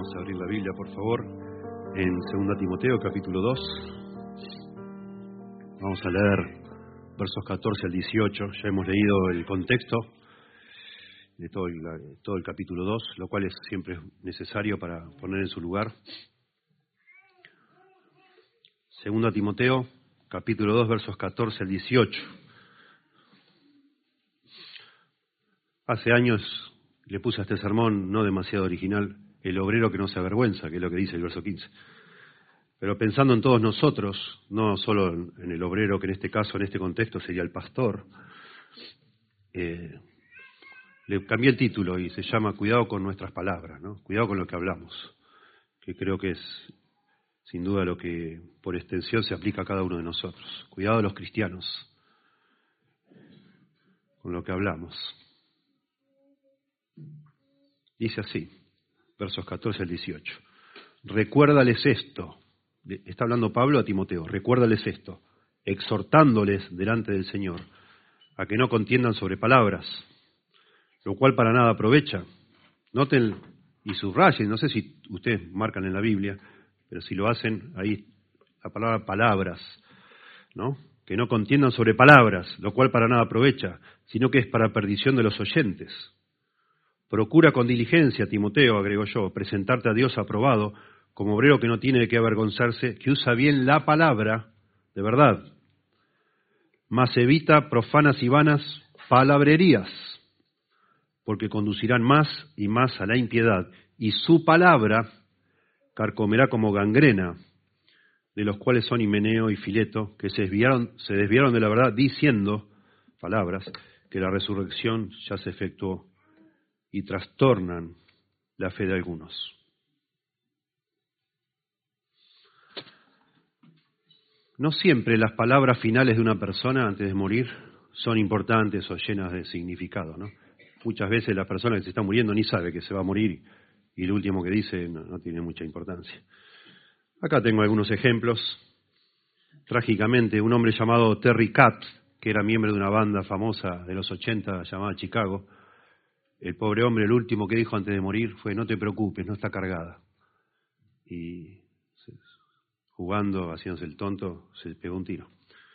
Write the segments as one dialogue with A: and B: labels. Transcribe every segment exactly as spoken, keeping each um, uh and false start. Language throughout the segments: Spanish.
A: Puedes abrir la Biblia, por favor, en segunda Timoteo, capítulo dos. Vamos a leer versos catorce al dieciocho. Ya hemos leído el contexto de todo el, todo el capítulo dos, lo cual es siempre necesario para poner en su lugar. segunda Timoteo, capítulo dos, versos catorce al dieciocho. Hace años le puse a este sermón, no demasiado original, el obrero que no se avergüenza, que es lo que dice el verso quince. Pero pensando en todos nosotros, no solo en el obrero, que en este caso, en este contexto, sería el pastor, eh, le cambié el título y se llama Cuidado con nuestras palabras, ¿no? Cuidado con lo que hablamos, que creo que es sin duda lo que por extensión se aplica a cada uno de nosotros. Cuidado de los cristianos con lo que hablamos. Dice así, versos catorce al dieciocho. Recuérdales esto, está hablando Pablo a Timoteo, recuérdales esto, exhortándoles delante del Señor, a que no contiendan sobre palabras, lo cual para nada aprovecha. Noten y subrayen, no sé si ustedes marcan en la Biblia, pero si lo hacen, ahí la palabra palabras, ¿no? Que no contiendan sobre palabras, lo cual para nada aprovecha, sino que es para perdición de los oyentes. Procura con diligencia, Timoteo, agrego yo, presentarte a Dios aprobado, como obrero que no tiene de qué avergonzarse, que usa bien la palabra de verdad, mas evita profanas y vanas palabrerías, porque conducirán más y más a la impiedad, y su palabra carcomerá como gangrena, de los cuales son Himeneo y Fileto, que se desviaron, se desviaron de la verdad diciendo, palabras, que la resurrección ya se efectuó, y trastornan la fe de algunos. No siempre las palabras finales de una persona antes de morir son importantes o llenas de significado, ¿no? Muchas veces la persona que se está muriendo ni sabe que se va a morir y lo último que dice no, no tiene mucha importancia. Acá tengo algunos ejemplos. Trágicamente, un hombre llamado Terry Katz, que era miembro de una banda famosa de los ochenta llamada Chicago, el pobre hombre, el último que dijo antes de morir fue: no te preocupes, no está cargada. Y jugando, haciéndose el tonto, se pegó un tiro.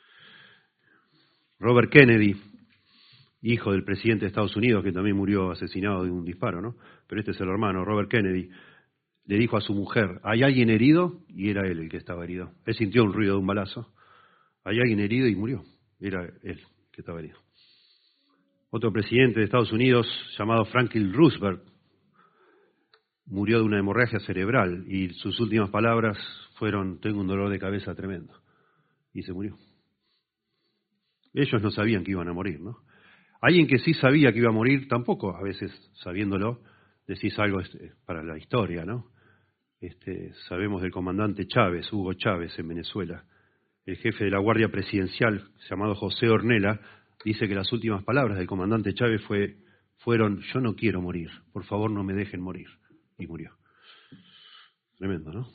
A: Robert Kennedy, hijo del presidente de Estados Unidos, que también murió asesinado de un disparo, ¿no? Pero este es el hermano, Robert Kennedy, le dijo a su mujer: ¿hay alguien herido? Y era él el que estaba herido. Él sintió un ruido de un balazo. ¿Hay alguien herido? Y murió. Era él que estaba herido. Otro presidente de Estados Unidos, llamado Franklin Roosevelt, murió de una hemorragia cerebral y sus últimas palabras fueron: tengo un dolor de cabeza tremendo. Y se murió. Ellos no sabían que iban a morir, ¿no? Alguien que sí sabía que iba a morir, tampoco, a veces sabiéndolo, decís algo para la historia, ¿no? Este, sabemos del comandante Chávez, Hugo Chávez, en Venezuela. El jefe de la Guardia Presidencial, llamado José Ornella, dice que las últimas palabras del comandante Chávez fue, fueron: yo no quiero morir, por favor no me dejen morir. Y murió. Tremendo, ¿no?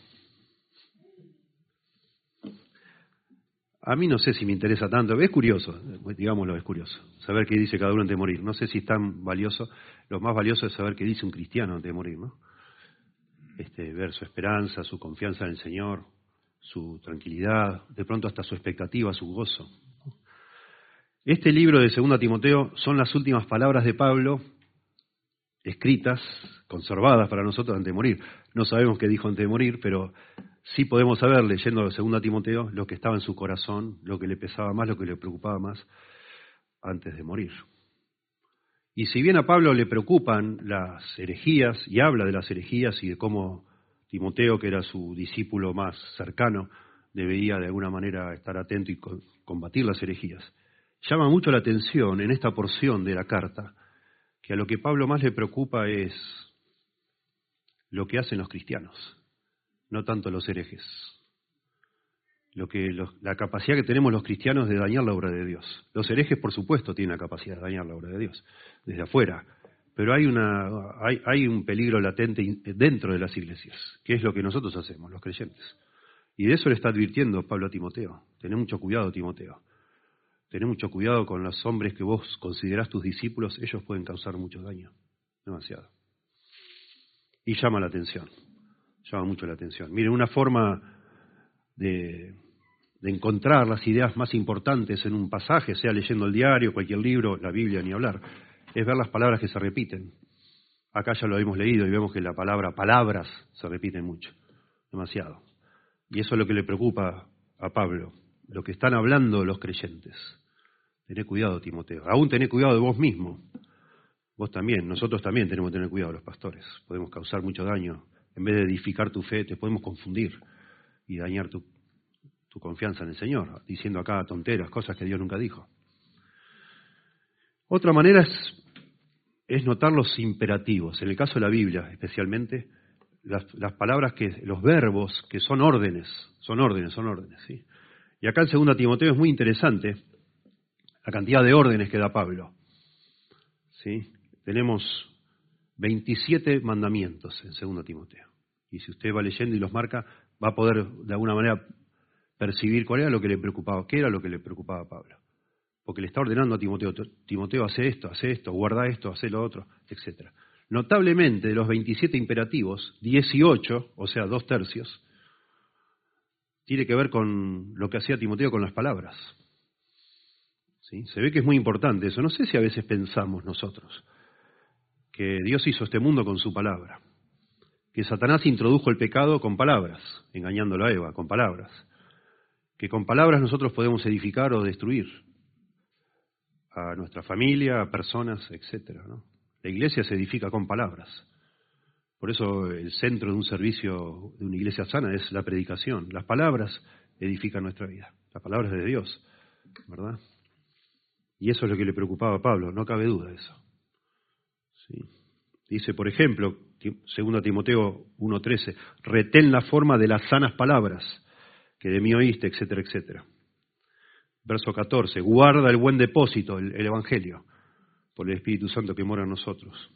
A: A mí no sé si me interesa tanto, es curioso, digámoslo, es curioso, saber qué dice cada uno antes de morir. No sé si es tan valioso, lo más valioso es saber qué dice un cristiano antes de morir, ¿no? Este, ver su esperanza, su confianza en el Señor, su tranquilidad, de pronto hasta su expectativa, su gozo. Este libro de segunda Timoteo son las últimas palabras de Pablo, escritas, conservadas para nosotros antes de morir. No sabemos qué dijo antes de morir, pero sí podemos saber, leyendo segunda Timoteo, lo que estaba en su corazón, lo que le pesaba más, lo que le preocupaba más antes de morir. Y si bien a Pablo le preocupan las herejías, y habla de las herejías y de cómo Timoteo, que era su discípulo más cercano, debía de alguna manera estar atento y combatir las herejías, llama mucho la atención en esta porción de la carta que a lo que Pablo más le preocupa es lo que hacen los cristianos, no tanto los herejes. Lo que los, la capacidad que tenemos los cristianos de dañar la obra de Dios. Los herejes, por supuesto, tienen la capacidad de dañar la obra de Dios, desde afuera. Pero hay, una, hay, hay un peligro latente dentro de las iglesias, que es lo que nosotros hacemos, los creyentes. Y de eso le está advirtiendo Pablo a Timoteo. Tené mucho cuidado, Timoteo. Tené mucho cuidado con los hombres que vos considerás tus discípulos, ellos pueden causar mucho daño, demasiado. Y llama la atención. llama mucho la atención. Miren, una forma de, de encontrar las ideas más importantes en un pasaje, sea leyendo el diario, cualquier libro, la Biblia, ni hablar, es ver las palabras que se repiten. Acá ya lo hemos leído y vemos que la palabra palabras se repiten mucho, demasiado. Y eso es lo que le preocupa a Pablo, lo que están hablando los creyentes. Tené cuidado, Timoteo. Aún tené cuidado de vos mismo. Vos también, nosotros también tenemos que tener cuidado, los pastores. Podemos causar mucho daño. En vez de edificar tu fe, te podemos confundir y dañar tu, tu confianza en el Señor, diciendo acá tonteras, cosas que Dios nunca dijo. Otra manera es, es notar los imperativos. En el caso de la Biblia, especialmente, las, las palabras, que los verbos, que son órdenes, son órdenes, son órdenes, ¿sí? Y acá en segunda Timoteo es muy interesante la cantidad de órdenes que da Pablo, ¿sí? Tenemos veintisiete mandamientos en segunda Timoteo. Y si usted va leyendo y los marca, va a poder de alguna manera percibir cuál era lo que le preocupaba, qué era lo que le preocupaba a Pablo. Porque le está ordenando a Timoteo, Timoteo, hace esto, hace esto, guarda esto, hace lo otro, etcétera. Notablemente, de los veintisiete imperativos, dieciocho, o sea, dos tercios, tiene que ver con lo que hacía Timoteo con las palabras. ¿Sí? Se ve que es muy importante eso. No sé si a veces pensamos nosotros que Dios hizo este mundo con su palabra, que Satanás introdujo el pecado con palabras, engañándolo a Eva, con palabras, que con palabras nosotros podemos edificar o destruir a nuestra familia, a personas, etcétera, ¿no? La iglesia se edifica con palabras. Por eso el centro de un servicio de una iglesia sana es la predicación. Las palabras edifican nuestra vida. Las palabras de Dios, ¿verdad? Y eso es lo que le preocupaba a Pablo, no cabe duda de eso. ¿Sí? Dice, por ejemplo, segunda Timoteo uno trece, retén la forma de las sanas palabras que de mí oíste, etcétera, etcétera. Verso catorce, guarda el buen depósito, el, el Evangelio, por el Espíritu Santo que mora en nosotros.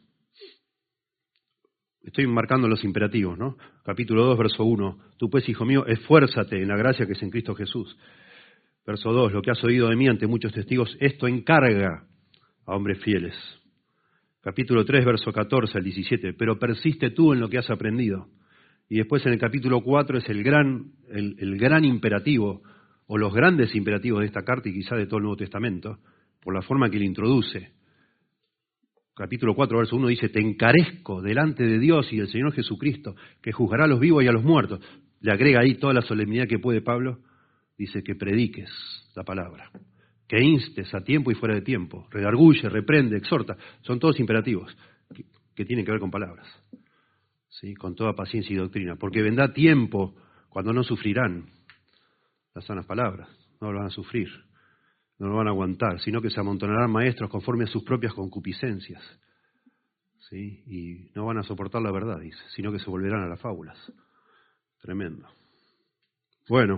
A: Estoy marcando los imperativos, ¿no? Capítulo dos, verso uno, tú pues, hijo mío, esfuérzate en la gracia que es en Cristo Jesús. Verso dos, lo que has oído de mí ante muchos testigos, esto encarga a hombres fieles. Capítulo tres, verso catorce al diecisiete, pero persiste tú en lo que has aprendido. Y después en el capítulo cuatro es el gran, el, el gran imperativo, o los grandes imperativos de esta carta y quizá de todo el Nuevo Testamento, por la forma que le introduce. Capítulo cuatro, verso uno dice, te encarezco delante de Dios y del Señor Jesucristo, que juzgará a los vivos y a los muertos. Le agrega ahí toda la solemnidad que puede Pablo, dice que prediques la palabra, que instes a tiempo y fuera de tiempo, redarguye, reprende, exhorta. Son todos imperativos que, que tienen que ver con palabras, ¿sí? Con toda paciencia y doctrina, porque vendrá tiempo cuando no sufrirán las sanas palabras, no lo van a sufrir, no lo van a aguantar, sino que se amontonarán maestros conforme a sus propias concupiscencias, ¿sí? Y no van a soportar la verdad, dice, sino que se volverán a las fábulas. Tremendo. Bueno,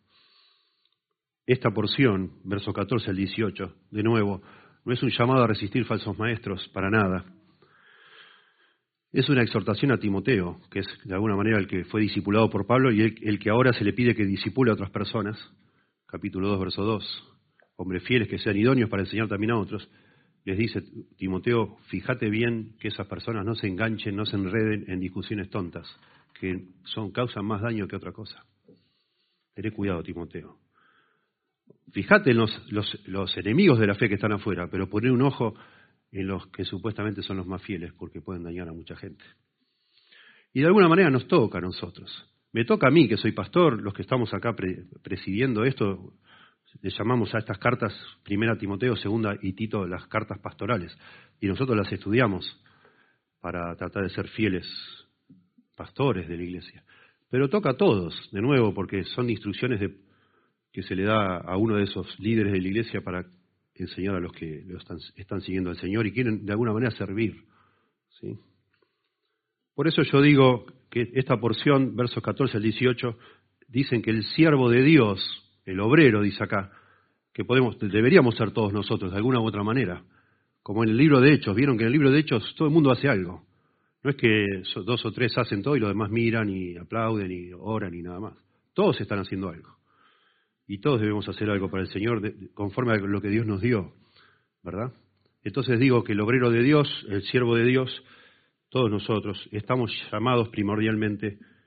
A: esta porción, verso catorce al dieciocho, de nuevo, no es un llamado a resistir falsos maestros, para nada. Es una exhortación a Timoteo, que es de alguna manera el que fue discipulado por Pablo y el, el que ahora se le pide que discipule a otras personas. Capítulo dos, verso dos. Hombres fieles que sean idóneos para enseñar también a otros. Les dice Timoteo, fíjate bien que esas personas no se enganchen, no se enreden en discusiones tontas, que son causan más daño que otra cosa. Tené cuidado, Timoteo. Fíjate en los, los, los enemigos de la fe que están afuera, pero poné un ojo en los que supuestamente son los más fieles, porque pueden dañar a mucha gente. Y de alguna manera nos toca a nosotros. Me toca a mí, que soy pastor, los que estamos acá pre- presidiendo esto, le llamamos a estas cartas, primera Timoteo, segunda y Tito, las cartas pastorales. Y nosotros las estudiamos para tratar de ser fieles pastores de la iglesia. Pero toca a todos, de nuevo, porque son instrucciones de, que se le da a uno de esos líderes de la iglesia para enseñar a los que lo están, están siguiendo al Señor y quieren de alguna manera servir, ¿sí? Por eso yo digo que esta porción, versos catorce al dieciocho, dicen que el siervo de Dios, el obrero, dice acá, que podemos, deberíamos ser todos nosotros de alguna u otra manera, como en el libro de Hechos. Vieron que en el libro de Hechos todo el mundo hace algo. No es que dos o tres hacen todo y los demás miran y aplauden y oran y nada más. Todos están haciendo algo. Y todos debemos hacer algo para el Señor de, conforme a lo que Dios nos dio, ¿verdad? Entonces digo que el obrero de Dios, el siervo de Dios, todos nosotros estamos llamados primordialmente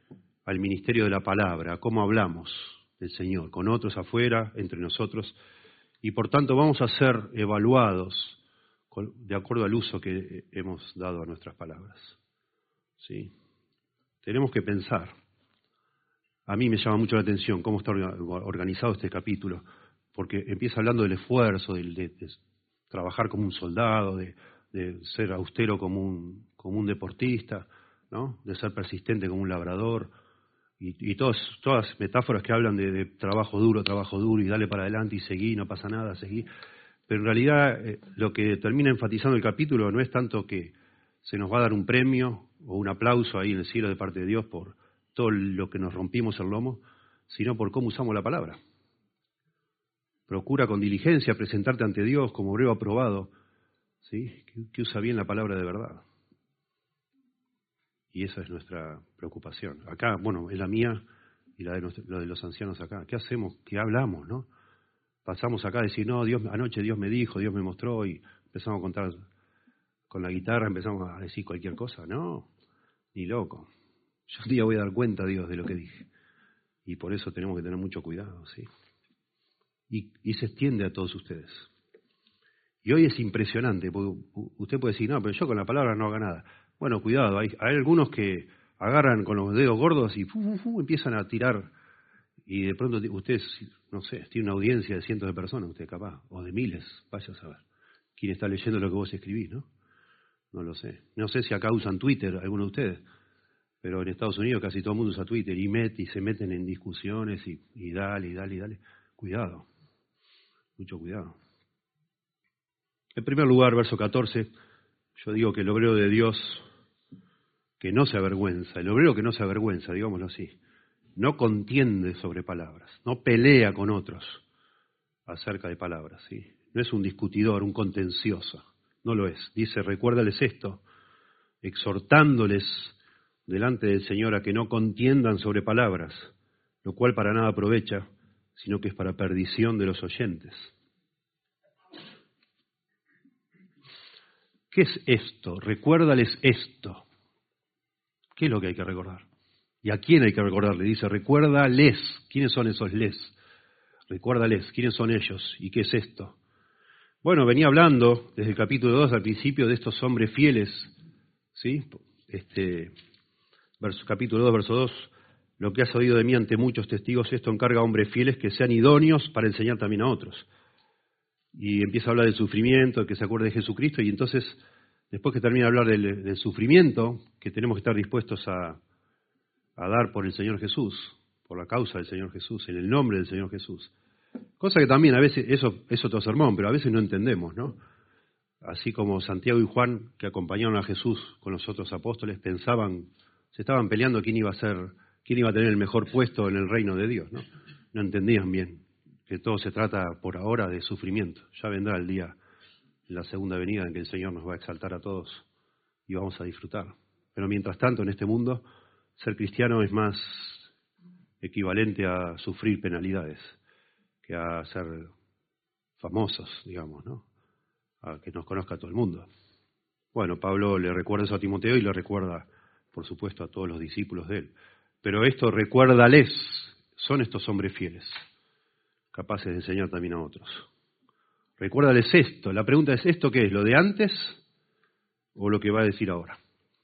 A: al ministerio de la palabra, a cómo hablamos del Señor, con otros afuera, entre nosotros, y por tanto vamos a ser evaluados de acuerdo al uso que hemos dado a nuestras palabras. ¿Sí? Tenemos que pensar. A mí me llama mucho la atención cómo está organizado este capítulo, porque empieza hablando del esfuerzo, de, de, de trabajar como un soldado, de, de ser austero como un, como un deportista, ¿no? De ser persistente como un labrador, y, y todas, todas metáforas que hablan de, de trabajo duro, trabajo duro, y dale para adelante y seguí, no pasa nada, seguí. Pero en realidad eh, lo que termina enfatizando el capítulo no es tanto que se nos va a dar un premio o un aplauso ahí en el cielo de parte de Dios por todo lo que nos rompimos el lomo, sino por cómo usamos la palabra. Procura con diligencia presentarte ante Dios como obrero aprobado, ¿sí? que, que usa bien la palabra de verdad. Y esa es nuestra preocupación. Acá, bueno, es la mía y la de, nuestro, la de los ancianos acá. ¿Qué hacemos? ¿Qué hablamos, no? Pasamos acá a decir, no, Dios, anoche Dios me dijo, Dios me mostró, y empezamos a contar con la guitarra, empezamos a decir cualquier cosa. No, ni loco. Yo un día voy a dar cuenta a Dios de lo que dije. Y por eso tenemos que tener mucho cuidado, ¿sí? Y, y se extiende a todos ustedes. Y hoy es impresionante, porque usted puede decir, no, pero yo con la palabra no hago nada. Bueno, cuidado, hay, hay algunos que agarran con los dedos gordos y fu, fu, fu, empiezan a tirar. Y de pronto usted, no sé, tiene una audiencia de cientos de personas, usted capaz, o de miles, vaya a saber. ¿Quién está leyendo lo que vos escribís, no? No lo sé. No sé si acá usan Twitter, algunos de ustedes, pero en Estados Unidos casi todo el mundo usa Twitter y mete y se meten en discusiones y, y dale, y dale, y dale. Cuidado, mucho cuidado. En primer lugar, verso catorce, yo digo que el obrero de Dios que no se avergüenza, el obrero que no se avergüenza, digámoslo así, no contiende sobre palabras, no pelea con otros acerca de palabras, ¿sí? No es un discutidor, un contencioso, no lo es. Dice, recuérdales esto, exhortándoles delante del Señor a que no contiendan sobre palabras, lo cual para nada aprovecha, sino que es para perdición de los oyentes. ¿Qué es esto? Recuérdales esto. ¿Qué es lo que hay que recordar? ¿Y a quién hay que recordarle? Dice, recuérdales. ¿Quiénes son esos les? Recuérdales. ¿Quiénes son ellos? ¿Y qué es esto? Bueno, venía hablando desde el capítulo dos al principio de estos hombres fieles, ¿sí? Este, verso, capítulo dos, verso dos. Lo que has oído de mí ante muchos testigos, esto encarga a hombres fieles que sean idóneos para enseñar también a otros. Y empieza a hablar del sufrimiento, que se acuerde de Jesucristo, y entonces, después que termina de hablar del, del sufrimiento, que tenemos que estar dispuestos a, a dar por el Señor Jesús, por la causa del Señor Jesús, en el nombre del Señor Jesús. Cosa que también a veces, eso es otro sermón, pero a veces no entendemos, ¿no? Así como Santiago y Juan, que acompañaron a Jesús con los otros apóstoles, pensaban, se estaban peleando quién iba a ser, quién iba a tener el mejor puesto en el reino de Dios, ¿no? No entendían bien que todo se trata por ahora de sufrimiento. Ya vendrá el día, la segunda venida, en que el Señor nos va a exaltar a todos y vamos a disfrutar. Pero mientras tanto, en este mundo, ser cristiano es más equivalente a sufrir penalidades que a ser famosos, digamos, ¿no? A que nos conozca todo el mundo. Bueno, Pablo le recuerda eso a Timoteo y le recuerda, por supuesto, a todos los discípulos de él. Pero esto, recuérdales, son estos hombres fieles, capaces de enseñar también a otros. Recuérdales esto. La pregunta es, ¿esto qué es? ¿Lo de antes o lo que va a decir ahora?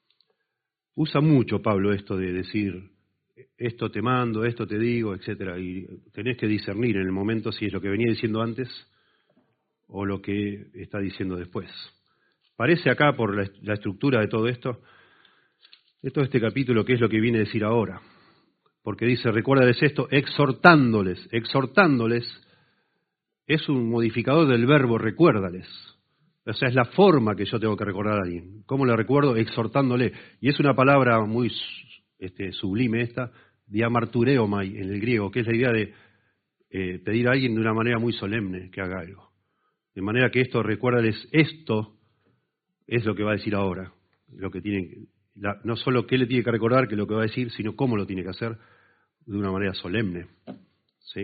A: Usa mucho Pablo esto de decir, esto te mando, esto te digo, etcétera, y tenés que discernir en el momento si es lo que venía diciendo antes o lo que está diciendo después. Parece acá, por la, la estructura de todo esto, de todo este capítulo, que es lo que viene a decir ahora. Porque dice, recuérdales esto, exhortándoles. Exhortándoles es un modificador del verbo recuérdales. O sea, es la forma que yo tengo que recordar a alguien. ¿Cómo le recuerdo? Exhortándole. Y es una palabra muy este, sublime esta, diamartureomai en el griego, que es la idea de eh, pedir a alguien de una manera muy solemne que haga algo. De manera que esto, recuérdales esto, es lo que va a decir ahora. Lo que tiene, la, no solo qué le tiene que recordar, que es lo que va a decir, sino cómo lo tiene que hacer de una manera solemne. ¿Sí?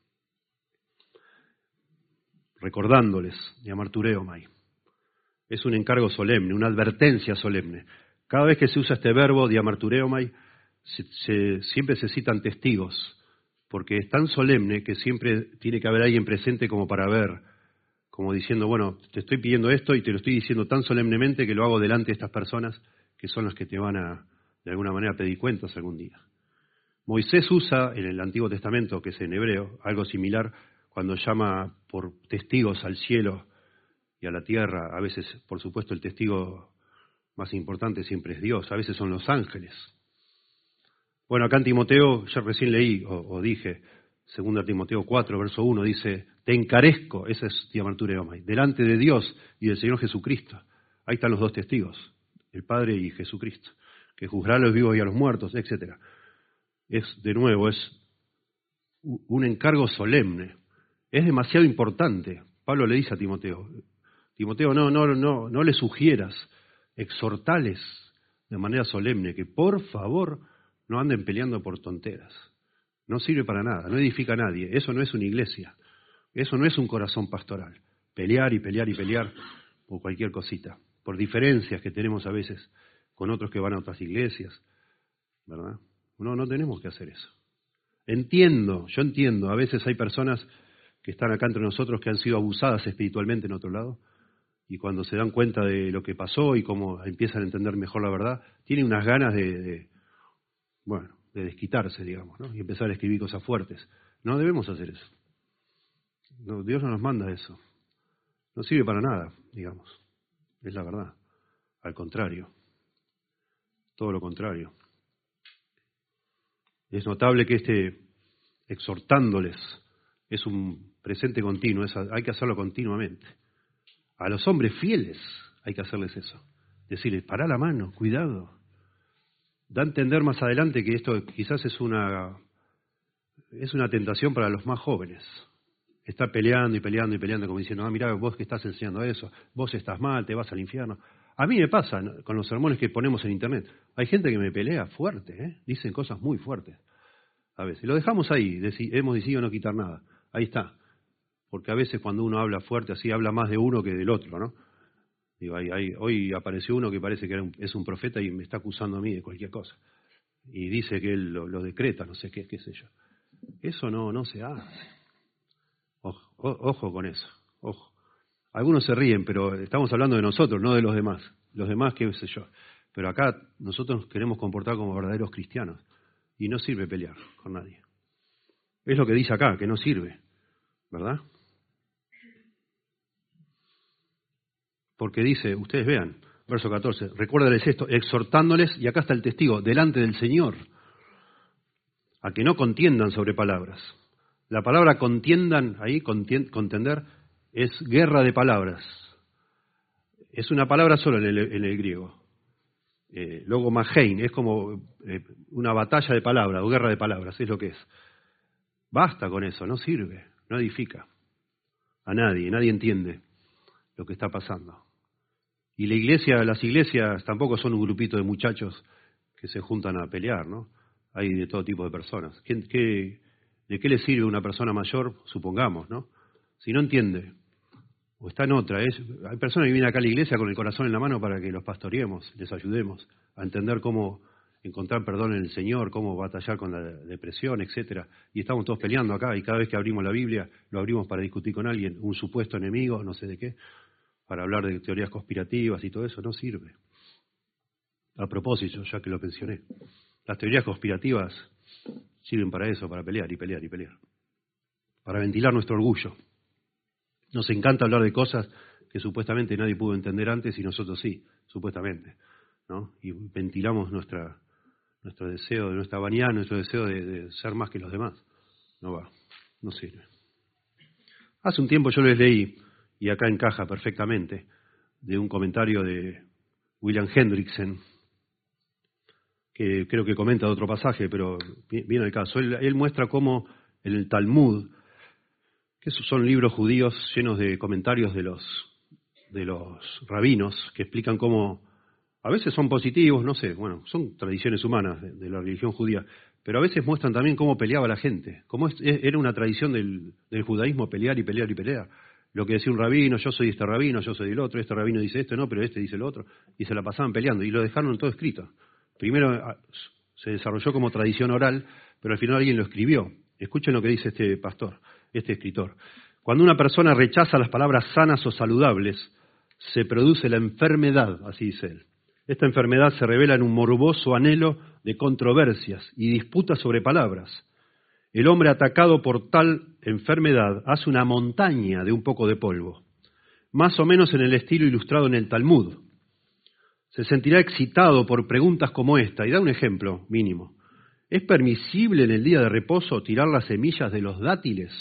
A: Recordándoles, diamartureomai. Es un encargo solemne, una advertencia solemne. Cada vez que se usa este verbo, diamartureomai, se, se, siempre se citan testigos, porque es tan solemne que siempre tiene que haber alguien presente como para ver, como diciendo, bueno, te estoy pidiendo esto y te lo estoy diciendo tan solemnemente que lo hago delante de estas personas que son las que te van a, de alguna manera, pedir cuentas algún día. Moisés usa en el Antiguo Testamento, que es en hebreo, algo similar cuando llama por testigos al cielo y a la tierra. A veces, por supuesto, el testigo más importante siempre es Dios, a veces son los ángeles. Bueno, acá en Timoteo, ya recién leí o, o dije, segunda Timoteo cuatro, verso uno, dice, te encarezco, esa es diamantura eomai, delante de Dios y del Señor Jesucristo. Ahí están los dos testigos, el Padre y Jesucristo, que juzgará a los vivos y a los muertos, etcétera. Es, de nuevo, es un encargo solemne. Es demasiado importante. Pablo le dice a Timoteo, Timoteo, no, no, no, no le sugieras, exhortales de manera solemne que por favor no anden peleando por tonteras. No sirve para nada, no edifica a nadie. Eso no es una iglesia. Eso no es un corazón pastoral. Pelear y pelear y pelear por cualquier cosita. Por diferencias que tenemos a veces con otros que van a otras iglesias. ¿Verdad? No, no tenemos que hacer eso. Entiendo, yo entiendo. A veces hay personas que están acá entre nosotros que han sido abusadas espiritualmente en otro lado. Y cuando se dan cuenta de lo que pasó y cómo empiezan a entender mejor la verdad, tienen unas ganas de... de bueno, de desquitarse, digamos, ¿no? Y empezar a escribir cosas fuertes. No debemos hacer eso. No, Dios no nos manda eso. No sirve para nada, digamos. Es la verdad. Al contrario. Todo lo contrario. Es notable que este exhortándoles es un presente continuo. Es, hay que hacerlo continuamente. A los hombres fieles hay que hacerles eso. Decirles, pará la mano, cuidado. Da a entender más adelante que esto quizás es una, es una tentación para los más jóvenes. Está peleando y peleando y peleando como diciendo, ah, mirá, vos que estás enseñando eso, vos estás mal, te vas al infierno. A mí me pasa, ¿no?, con los sermones que ponemos en internet. Hay gente que me pelea fuerte, ¿eh? Dicen cosas muy fuertes a veces. Y lo dejamos ahí, deci- hemos decidido no quitar nada. Ahí está. Porque a veces cuando uno habla fuerte así, habla más de uno que del otro, ¿no? Digo, hay, hay, hoy apareció uno que parece que era un, es un profeta y me está acusando a mí de cualquier cosa. Y dice que él lo, lo decreta, no sé qué, qué sé yo. Eso no, no se hace. Ojo, o, ojo con eso, ojo. Algunos se ríen, pero estamos hablando de nosotros, no de los demás. Los demás, qué sé yo. Pero acá nosotros nos queremos comportar como verdaderos cristianos. Y no sirve pelear con nadie. Es lo que dice acá, que no sirve, ¿verdad? Porque dice, ustedes vean, verso catorce, recuérdales esto, exhortándoles, y acá está el testigo, delante del Señor, a que no contiendan sobre palabras. La palabra contiendan, ahí, contien, contender, es guerra de palabras. Es una palabra solo en el, en el griego. Eh, luego magein, es como eh, una batalla de palabras, o guerra de palabras, es lo que es. Basta con eso, no sirve, no edifica a nadie, nadie entiende lo que está pasando. Y la iglesia, las iglesias tampoco son un grupito de muchachos que se juntan a pelear, ¿no? Hay de todo tipo de personas. ¿Qué, qué, ¿De qué le sirve una persona mayor? Supongamos, ¿no? Si no entiende, o está en otra. Es, hay personas que vienen acá a la iglesia con el corazón en la mano para que los pastoreemos, les ayudemos a entender cómo encontrar perdón en el Señor, cómo batallar con la depresión, etcétera. Y estamos todos peleando acá, y cada vez que abrimos la Biblia, lo abrimos para discutir con alguien, un supuesto enemigo, no sé de qué, para hablar de teorías conspirativas y todo eso, no sirve. A propósito, ya que lo mencioné, las teorías conspirativas sirven para eso, para pelear y pelear y pelear, para ventilar nuestro orgullo. Nos encanta hablar de cosas que supuestamente nadie pudo entender antes y nosotros sí, supuestamente, ¿no? Y ventilamos nuestra, nuestro deseo, de nuestra vanidad, nuestro deseo de, de ser más que los demás. No va, no sirve. Hace un tiempo yo les leí, y acá encaja perfectamente, de un comentario de William Hendrickson, que creo que comenta de otro pasaje, pero viene al caso. Él, él muestra cómo en el Talmud, que esos son libros judíos llenos de comentarios de los, de los rabinos, que explican cómo, a veces son positivos, no sé, bueno, son tradiciones humanas de, de la religión judía, pero a veces muestran también cómo peleaba la gente, cómo es, era una tradición del, del judaísmo pelear y pelear y pelear. Lo que decía un rabino, yo soy este rabino, yo soy del otro, este rabino dice esto, no, pero este dice lo otro, y se la pasaban peleando, y lo dejaron todo escrito. Primero Se desarrolló como tradición oral, pero al final alguien lo escribió. Escuchen lo que dice este pastor, este escritor. Cuando una persona rechaza las palabras sanas o saludables, se produce la enfermedad, así dice él. Esta enfermedad se revela en un morboso anhelo de controversias y disputas sobre palabras. El hombre atacado por tal enfermedad hace una montaña de un poco de polvo, más o menos en el estilo ilustrado en el Talmud. Se sentirá excitado por preguntas como esta, y da un ejemplo mínimo. ¿Es permisible en el día de reposo tirar las semillas de los dátiles?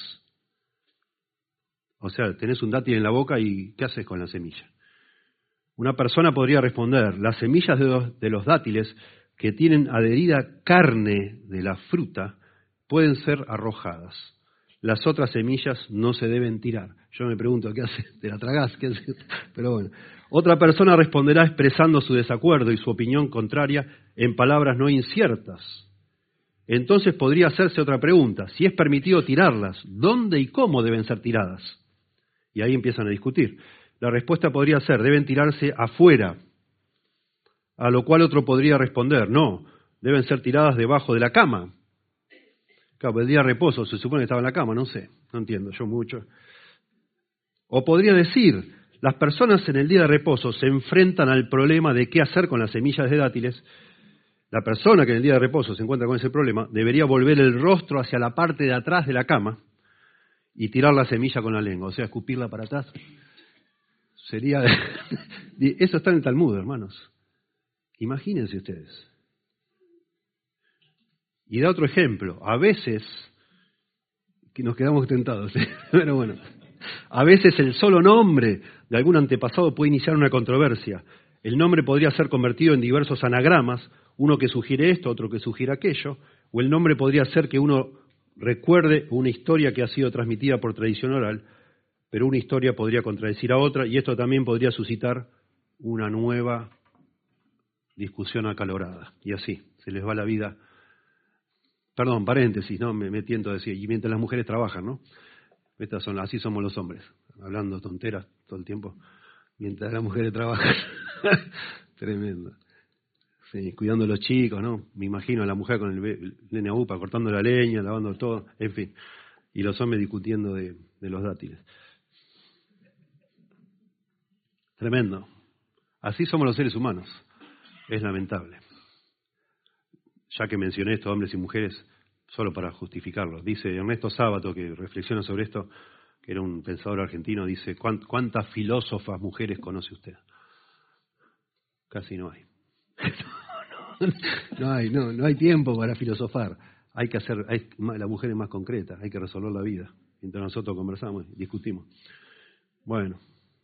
A: O sea, tenés un dátil en la boca y ¿qué haces con la semilla? Una persona podría responder, las semillas de los, de los dátiles que tienen adherida carne de la fruta pueden ser arrojadas. Las otras semillas no se deben tirar. Yo me pregunto, ¿qué haces? ¿Te la tragás? ¿Qué haces? Pero bueno. Otra persona responderá expresando su desacuerdo y su opinión contraria en palabras no inciertas. Entonces podría hacerse otra pregunta. Si es permitido tirarlas, ¿dónde y cómo deben ser tiradas? Y ahí empiezan a discutir. La respuesta podría ser, deben tirarse afuera. A lo cual otro podría responder, no, deben ser tiradas debajo de la cama. Claro, el día de reposo se supone que estaba en la cama, no sé, no entiendo yo mucho. O podría decir, las personas en el día de reposo se enfrentan al problema de qué hacer con las semillas de dátiles. La persona que en el día de reposo se encuentra con ese problema debería volver el rostro hacia la parte de atrás de la cama y tirar la semilla con la lengua, o sea, escupirla para atrás. Sería... Eso está en el Talmud, hermanos. Imagínense ustedes. Y da otro ejemplo. A veces, que nos quedamos tentados, ¿eh? Pero bueno, a veces el solo nombre de algún antepasado puede iniciar una controversia. El nombre podría ser convertido en diversos anagramas, uno que sugiere esto, otro que sugiere aquello, o el nombre podría ser que uno recuerde una historia que ha sido transmitida por tradición oral, pero una historia podría contradecir a otra, y esto también podría suscitar una nueva discusión acalorada. Y así, se les va la vida. Perdón, paréntesis, no me, me tiento a decir, y mientras las mujeres trabajan, ¿no? Estas son, así somos los hombres, hablando tonteras todo el tiempo, mientras las mujeres trabajan. Tremendo. Sí, cuidando a los chicos, ¿no? Me imagino a la mujer con el, el nene a upa, cortando la leña, lavando todo, en fin. Y los hombres discutiendo de, de los dátiles. Tremendo. Así somos los seres humanos. Es lamentable. Ya que mencioné esto, hombres y mujeres, solo para justificarlo. Dice Ernesto Sábato, que reflexiona sobre esto, que era un pensador argentino, dice, ¿cuántas filósofas mujeres conoce usted? Casi no hay. No, no, no hay, no, no hay tiempo para filosofar. Hay que hacer, hay, la mujer es más concreta, hay que resolver la vida. Mientras nosotros conversamos, discutimos. Bueno,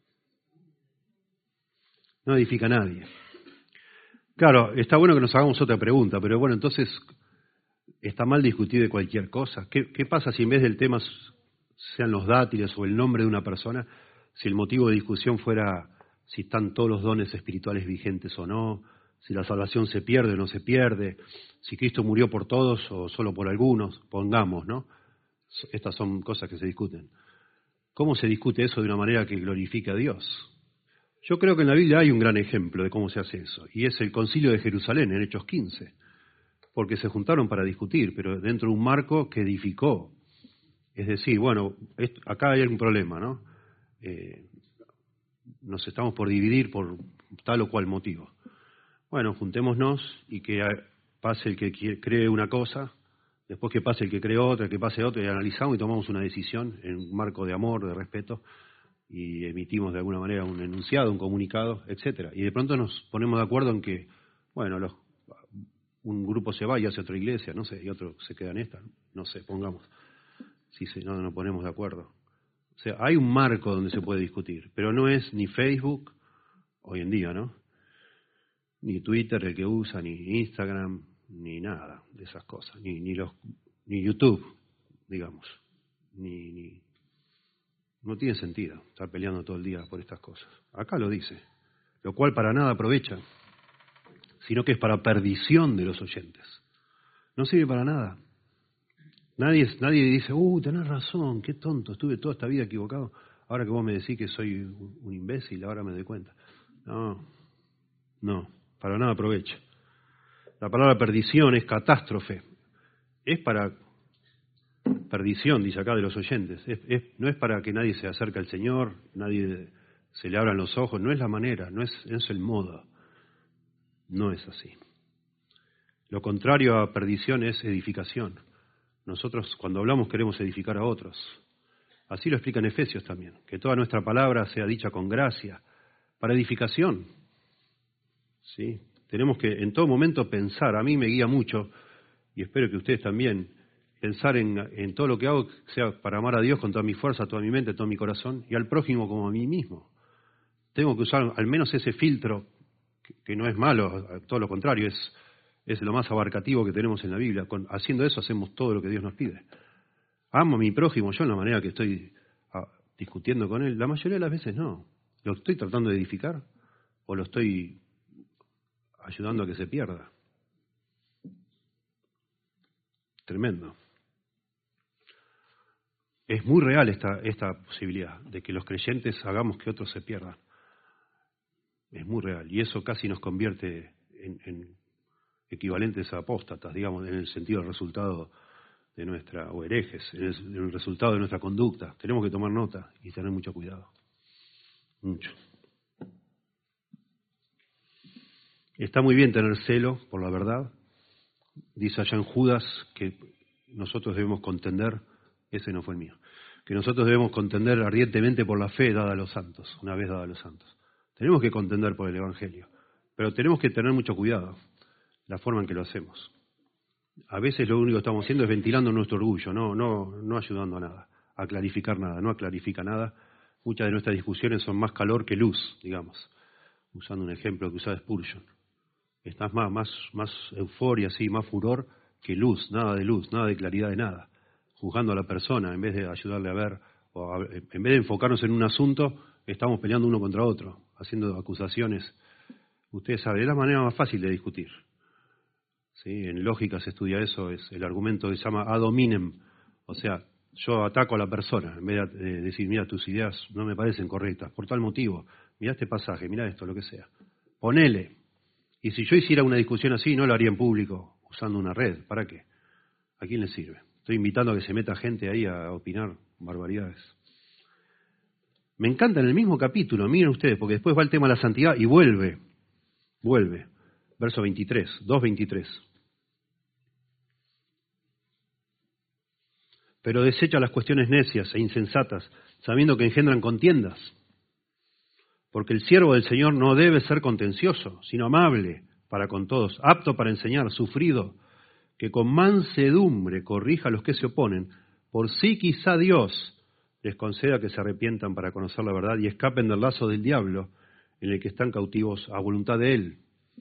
A: no edifica a nadie. Claro, está bueno que nos hagamos otra pregunta, pero bueno, entonces, ¿está mal discutir de cualquier cosa? ¿Qué, qué pasa si en vez del tema sean los dátiles o el nombre de una persona, si el motivo de discusión fuera si están todos los dones espirituales vigentes o no, si la salvación se pierde o no se pierde, si Cristo murió por todos o solo por algunos, pongamos, ¿no? Estas son cosas que se discuten. ¿Cómo se discute eso de una manera que glorifique a Dios? Yo creo que en la Biblia hay un gran ejemplo de cómo se hace eso, y es el Concilio de Jerusalén, en Hechos quince, porque se juntaron para discutir, pero dentro de un marco que edificó. Es decir, bueno, esto, acá hay algún problema, ¿no? Eh, nos estamos por dividir por tal o cual motivo. Bueno, juntémonos y que pase el que cree una cosa, después que pase el que cree otra, que pase otra, y analizamos y tomamos una decisión en un marco de amor, de respeto, y emitimos de alguna manera un enunciado, un comunicado, etcétera. Y de pronto nos ponemos de acuerdo en que, bueno, los, un grupo se va y hace otra iglesia, no sé, y otro se queda en esta, no sé, pongamos, si se, no nos ponemos de acuerdo. O sea, hay un marco donde se puede discutir, pero no es ni Facebook, hoy en día, ¿no? Ni Twitter el que usa, ni Instagram, ni nada de esas cosas, ni ni los ni YouTube, digamos, ni, ni no tiene sentido estar peleando todo el día por estas cosas. Acá lo dice, lo cual para nada aprovecha, sino que es para perdición de los oyentes. No sirve para nada. Nadie, nadie dice, uh, tenés razón, qué tonto, estuve toda esta vida equivocado, ahora que vos me decís que soy un imbécil, ahora me doy cuenta. No, no, para nada aprovecha. La palabra perdición es catástrofe. Es para perdición, dice acá, de los oyentes. Es, es, no es para que nadie se acerque al Señor, nadie se le abran los ojos. No es la manera, no es, es el modo. No es así. Lo contrario a perdición es edificación. Nosotros cuando hablamos queremos edificar a otros. Así lo explica en Efesios también, que toda nuestra palabra sea dicha con gracia, para edificación. ¿Sí? Tenemos que en todo momento pensar, a mí me guía mucho, y espero que ustedes también, pensar en, en todo lo que hago, sea para amar a Dios con toda mi fuerza, toda mi mente, todo mi corazón, y al prójimo como a mí mismo. Tengo que usar al menos ese filtro, que, que no es malo, todo lo contrario, es, es lo más abarcativo que tenemos en la Biblia. Con, haciendo eso hacemos todo lo que Dios nos pide. Amo a mi prójimo yo en la manera que estoy a, discutiendo con él. La mayoría de las veces no. ¿Lo estoy tratando de edificar o lo estoy ayudando a que se pierda? Tremendo. Es muy real esta, esta posibilidad de que los creyentes hagamos que otros se pierdan. Es muy real. Y eso casi nos convierte en, en equivalentes a apóstatas, digamos, en el sentido del resultado de nuestra, o herejes, en el, en el resultado de nuestra conducta. Tenemos que tomar nota y tener mucho cuidado. Mucho. Está muy bien tener celo por la verdad. Dice allá en Judas que nosotros debemos contender, ese no fue el mío, que nosotros debemos contender ardientemente por la fe dada a los santos, una vez dada a los santos. Tenemos que contender por el Evangelio, pero tenemos que tener mucho cuidado la forma en que lo hacemos. A veces lo único que estamos haciendo es ventilando nuestro orgullo, no, no, no ayudando a nada, a clarificar nada, no clarifica nada. Muchas de nuestras discusiones son más calor que luz, digamos, usando un ejemplo que usaba Spurgeon. Estás más, más, más euforia, sí, más furor que luz, nada de luz, nada de claridad de nada. Juzgando a la persona en vez de ayudarle a ver, o a, en vez de enfocarnos en un asunto, estamos peleando uno contra otro, haciendo acusaciones. Ustedes saben, es la manera más fácil de discutir. ¿Sí? En lógica se estudia eso, es el argumento que se llama ad hominem, o sea, yo ataco a la persona, en vez de decir, mira, tus ideas no me parecen correctas, por tal motivo, mira este pasaje, mira esto, lo que sea. Ponele. Y si yo hiciera una discusión así, no lo haría en público, usando una red. ¿Para qué? ¿A quién le sirve? Estoy invitando a que se meta gente ahí a opinar barbaridades. Me encanta en el mismo capítulo, miren ustedes, porque después va el tema de la santidad y vuelve, vuelve. Verso veintitrés, dos veintitrés. Pero desecha las cuestiones necias e insensatas, sabiendo que engendran contiendas. Porque el siervo del Señor no debe ser contencioso, sino amable para con todos, apto para enseñar, sufrido, que con mansedumbre corrija a los que se oponen, por si quizá Dios les conceda que se arrepientan para conocer la verdad y escapen del lazo del diablo en el que están cautivos a voluntad de Él.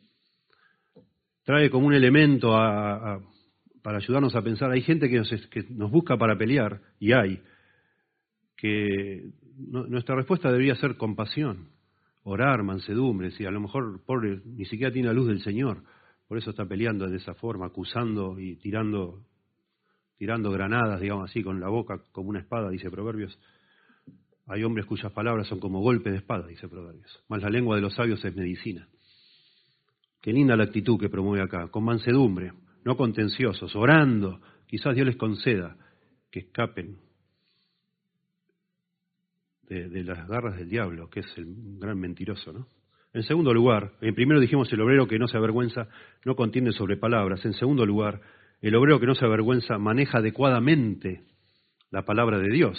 A: Trae como un elemento a, a, para ayudarnos a pensar. Hay gente que nos, que nos busca para pelear, y hay, que no, nuestra respuesta debería ser compasión. Orar, mansedumbre, si a lo mejor pobre ni siquiera tiene la luz del Señor, por eso está peleando de esa forma, acusando y tirando, tirando granadas, digamos así, con la boca como una espada, dice Proverbios. Hay hombres cuyas palabras son como golpe de espada, dice Proverbios. Más la lengua de los sabios es medicina. Qué linda la actitud que promueve acá, con mansedumbre, no contenciosos, orando, quizás Dios les conceda que escapen De, de las garras del diablo, que es el gran mentiroso, ¿no? En segundo lugar, en primero dijimos el obrero que no se avergüenza no contiende sobre palabras. En segundo lugar, el obrero que no se avergüenza maneja adecuadamente la palabra de Dios.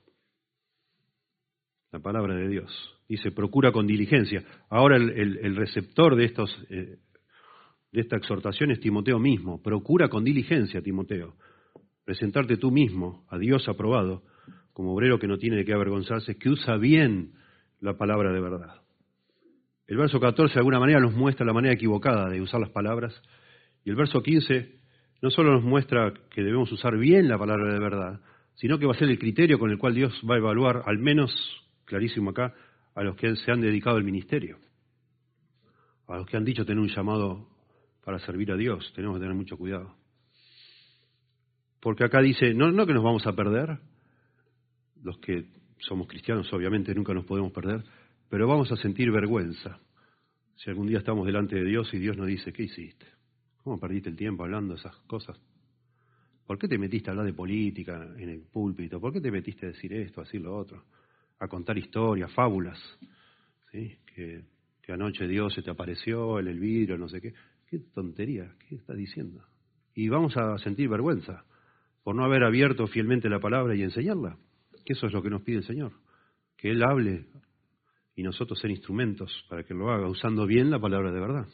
A: La palabra de Dios. Dice, procura con diligencia. Ahora el, el, el receptor de, estos, eh, de esta exhortación es Timoteo mismo. Procura con diligencia, Timoteo, presentarte tú mismo a Dios aprobado, como obrero que no tiene de qué avergonzarse, que usa bien la palabra de verdad. El verso catorce de alguna manera nos muestra la manera equivocada de usar las palabras, y el verso quince no solo nos muestra que debemos usar bien la palabra de verdad, sino que va a ser el criterio con el cual Dios va a evaluar, al menos, clarísimo acá, a los que se han dedicado al ministerio, a los que han dicho tener un llamado para servir a Dios. Tenemos que tener mucho cuidado. Porque acá dice, no, no que nos vamos a perder, los que somos cristianos obviamente nunca nos podemos perder, pero vamos a sentir vergüenza si algún día estamos delante de Dios y Dios nos dice, ¿qué hiciste? ¿Cómo perdiste el tiempo hablando de esas cosas? ¿Por qué te metiste a hablar de política en el púlpito? ¿Por qué te metiste a decir esto, a decir lo otro? A contar historias, fábulas, ¿sí? Que, que anoche Dios se te apareció en el vidrio, no sé qué. ¿Qué tontería? ¿Qué estás diciendo? Y vamos a sentir vergüenza por no haber abierto fielmente la palabra y enseñarla. Que eso es lo que nos pide el Señor. Que Él hable y nosotros ser instrumentos para que lo haga, usando bien la palabra de verdad.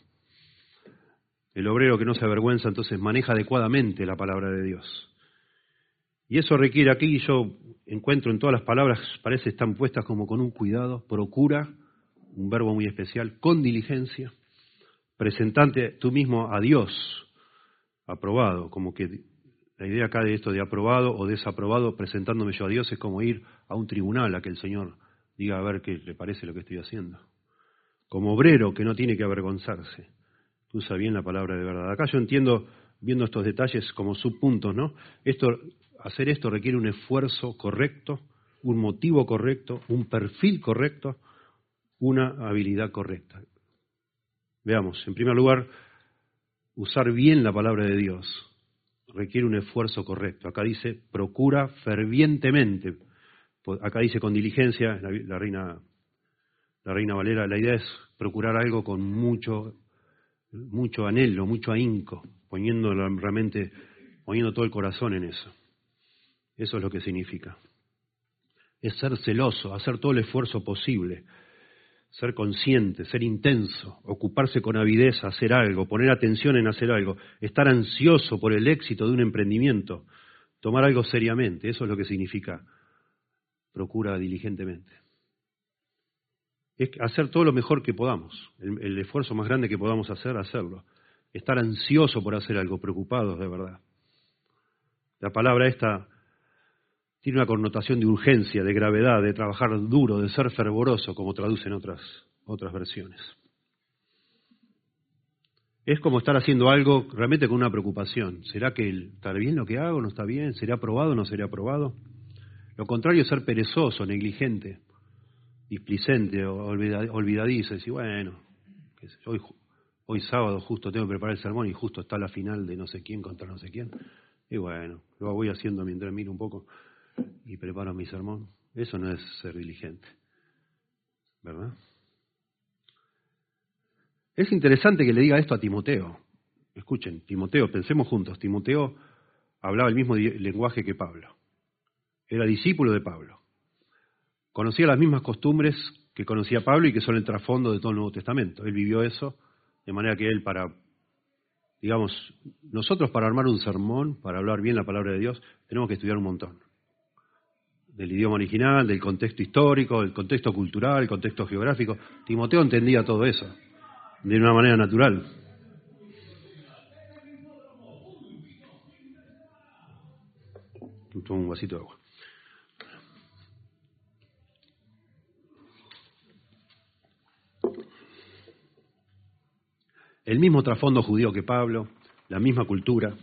A: El obrero que no se avergüenza entonces maneja adecuadamente la palabra de Dios. Y eso requiere, aquí yo encuentro en todas las palabras, parece están puestas como con un cuidado, procura, un verbo muy especial, con diligencia, presentante tú mismo a Dios, aprobado, como que la idea acá de esto de aprobado o desaprobado, presentándome yo a Dios, es como ir a un tribunal a que el Señor diga a ver qué le parece lo que estoy haciendo. Como obrero que no tiene que avergonzarse. Usa bien la palabra de verdad. Acá yo entiendo, viendo estos detalles como subpuntos, ¿no? Esto, hacer esto requiere un esfuerzo correcto, un motivo correcto, un perfil correcto, una habilidad correcta. Veamos, en primer lugar, usar bien la palabra de Dios requiere un esfuerzo correcto. Acá dice, procura fervientemente. Acá dice con diligencia, la, la reina, la reina Valera, la idea es procurar algo con mucho mucho anhelo, mucho ahínco, poniendo realmente, poniendo todo el corazón en eso. Eso es lo que significa. Es ser celoso, hacer todo el esfuerzo posible, ser consciente, ser intenso, ocuparse con avidez, hacer algo, poner atención en hacer algo, estar ansioso por el éxito de un emprendimiento, tomar algo seriamente. Eso es lo que significa procura diligentemente. Es hacer todo lo mejor que podamos, el, el esfuerzo más grande que podamos hacer, hacerlo. Estar ansioso por hacer algo, preocupados de verdad. La palabra esta tiene una connotación de urgencia, de gravedad, de trabajar duro, de ser fervoroso, como traducen otras, otras versiones. Es como estar haciendo algo realmente con una preocupación. ¿Será que está bien lo que hago? ¿No está bien? ¿Será aprobado o no será aprobado? Lo contrario es ser perezoso, negligente, displicente, olvidadizo, y decir, bueno, hoy, hoy sábado justo tengo que preparar el sermón y justo está la final de no sé quién contra no sé quién. Y bueno, lo voy haciendo mientras miro un poco y preparo mi sermón. Eso no es ser diligente, ¿verdad? Es interesante que le diga esto a Timoteo. Escuchen, Timoteo, pensemos juntos. Timoteo hablaba el mismo lenguaje que Pablo. Era discípulo de Pablo. Conocía las mismas costumbres que conocía Pablo y que son el trasfondo de todo el Nuevo Testamento. Él vivió eso, de manera que él para, digamos, nosotros para armar un sermón, para hablar bien la palabra de Dios, tenemos que estudiar un montón. Del idioma original, del contexto histórico, del contexto cultural, el contexto geográfico. Timoteo entendía todo eso, de una manera natural. Tomo un vasito de agua. El mismo trasfondo judío que Pablo, la misma cultura,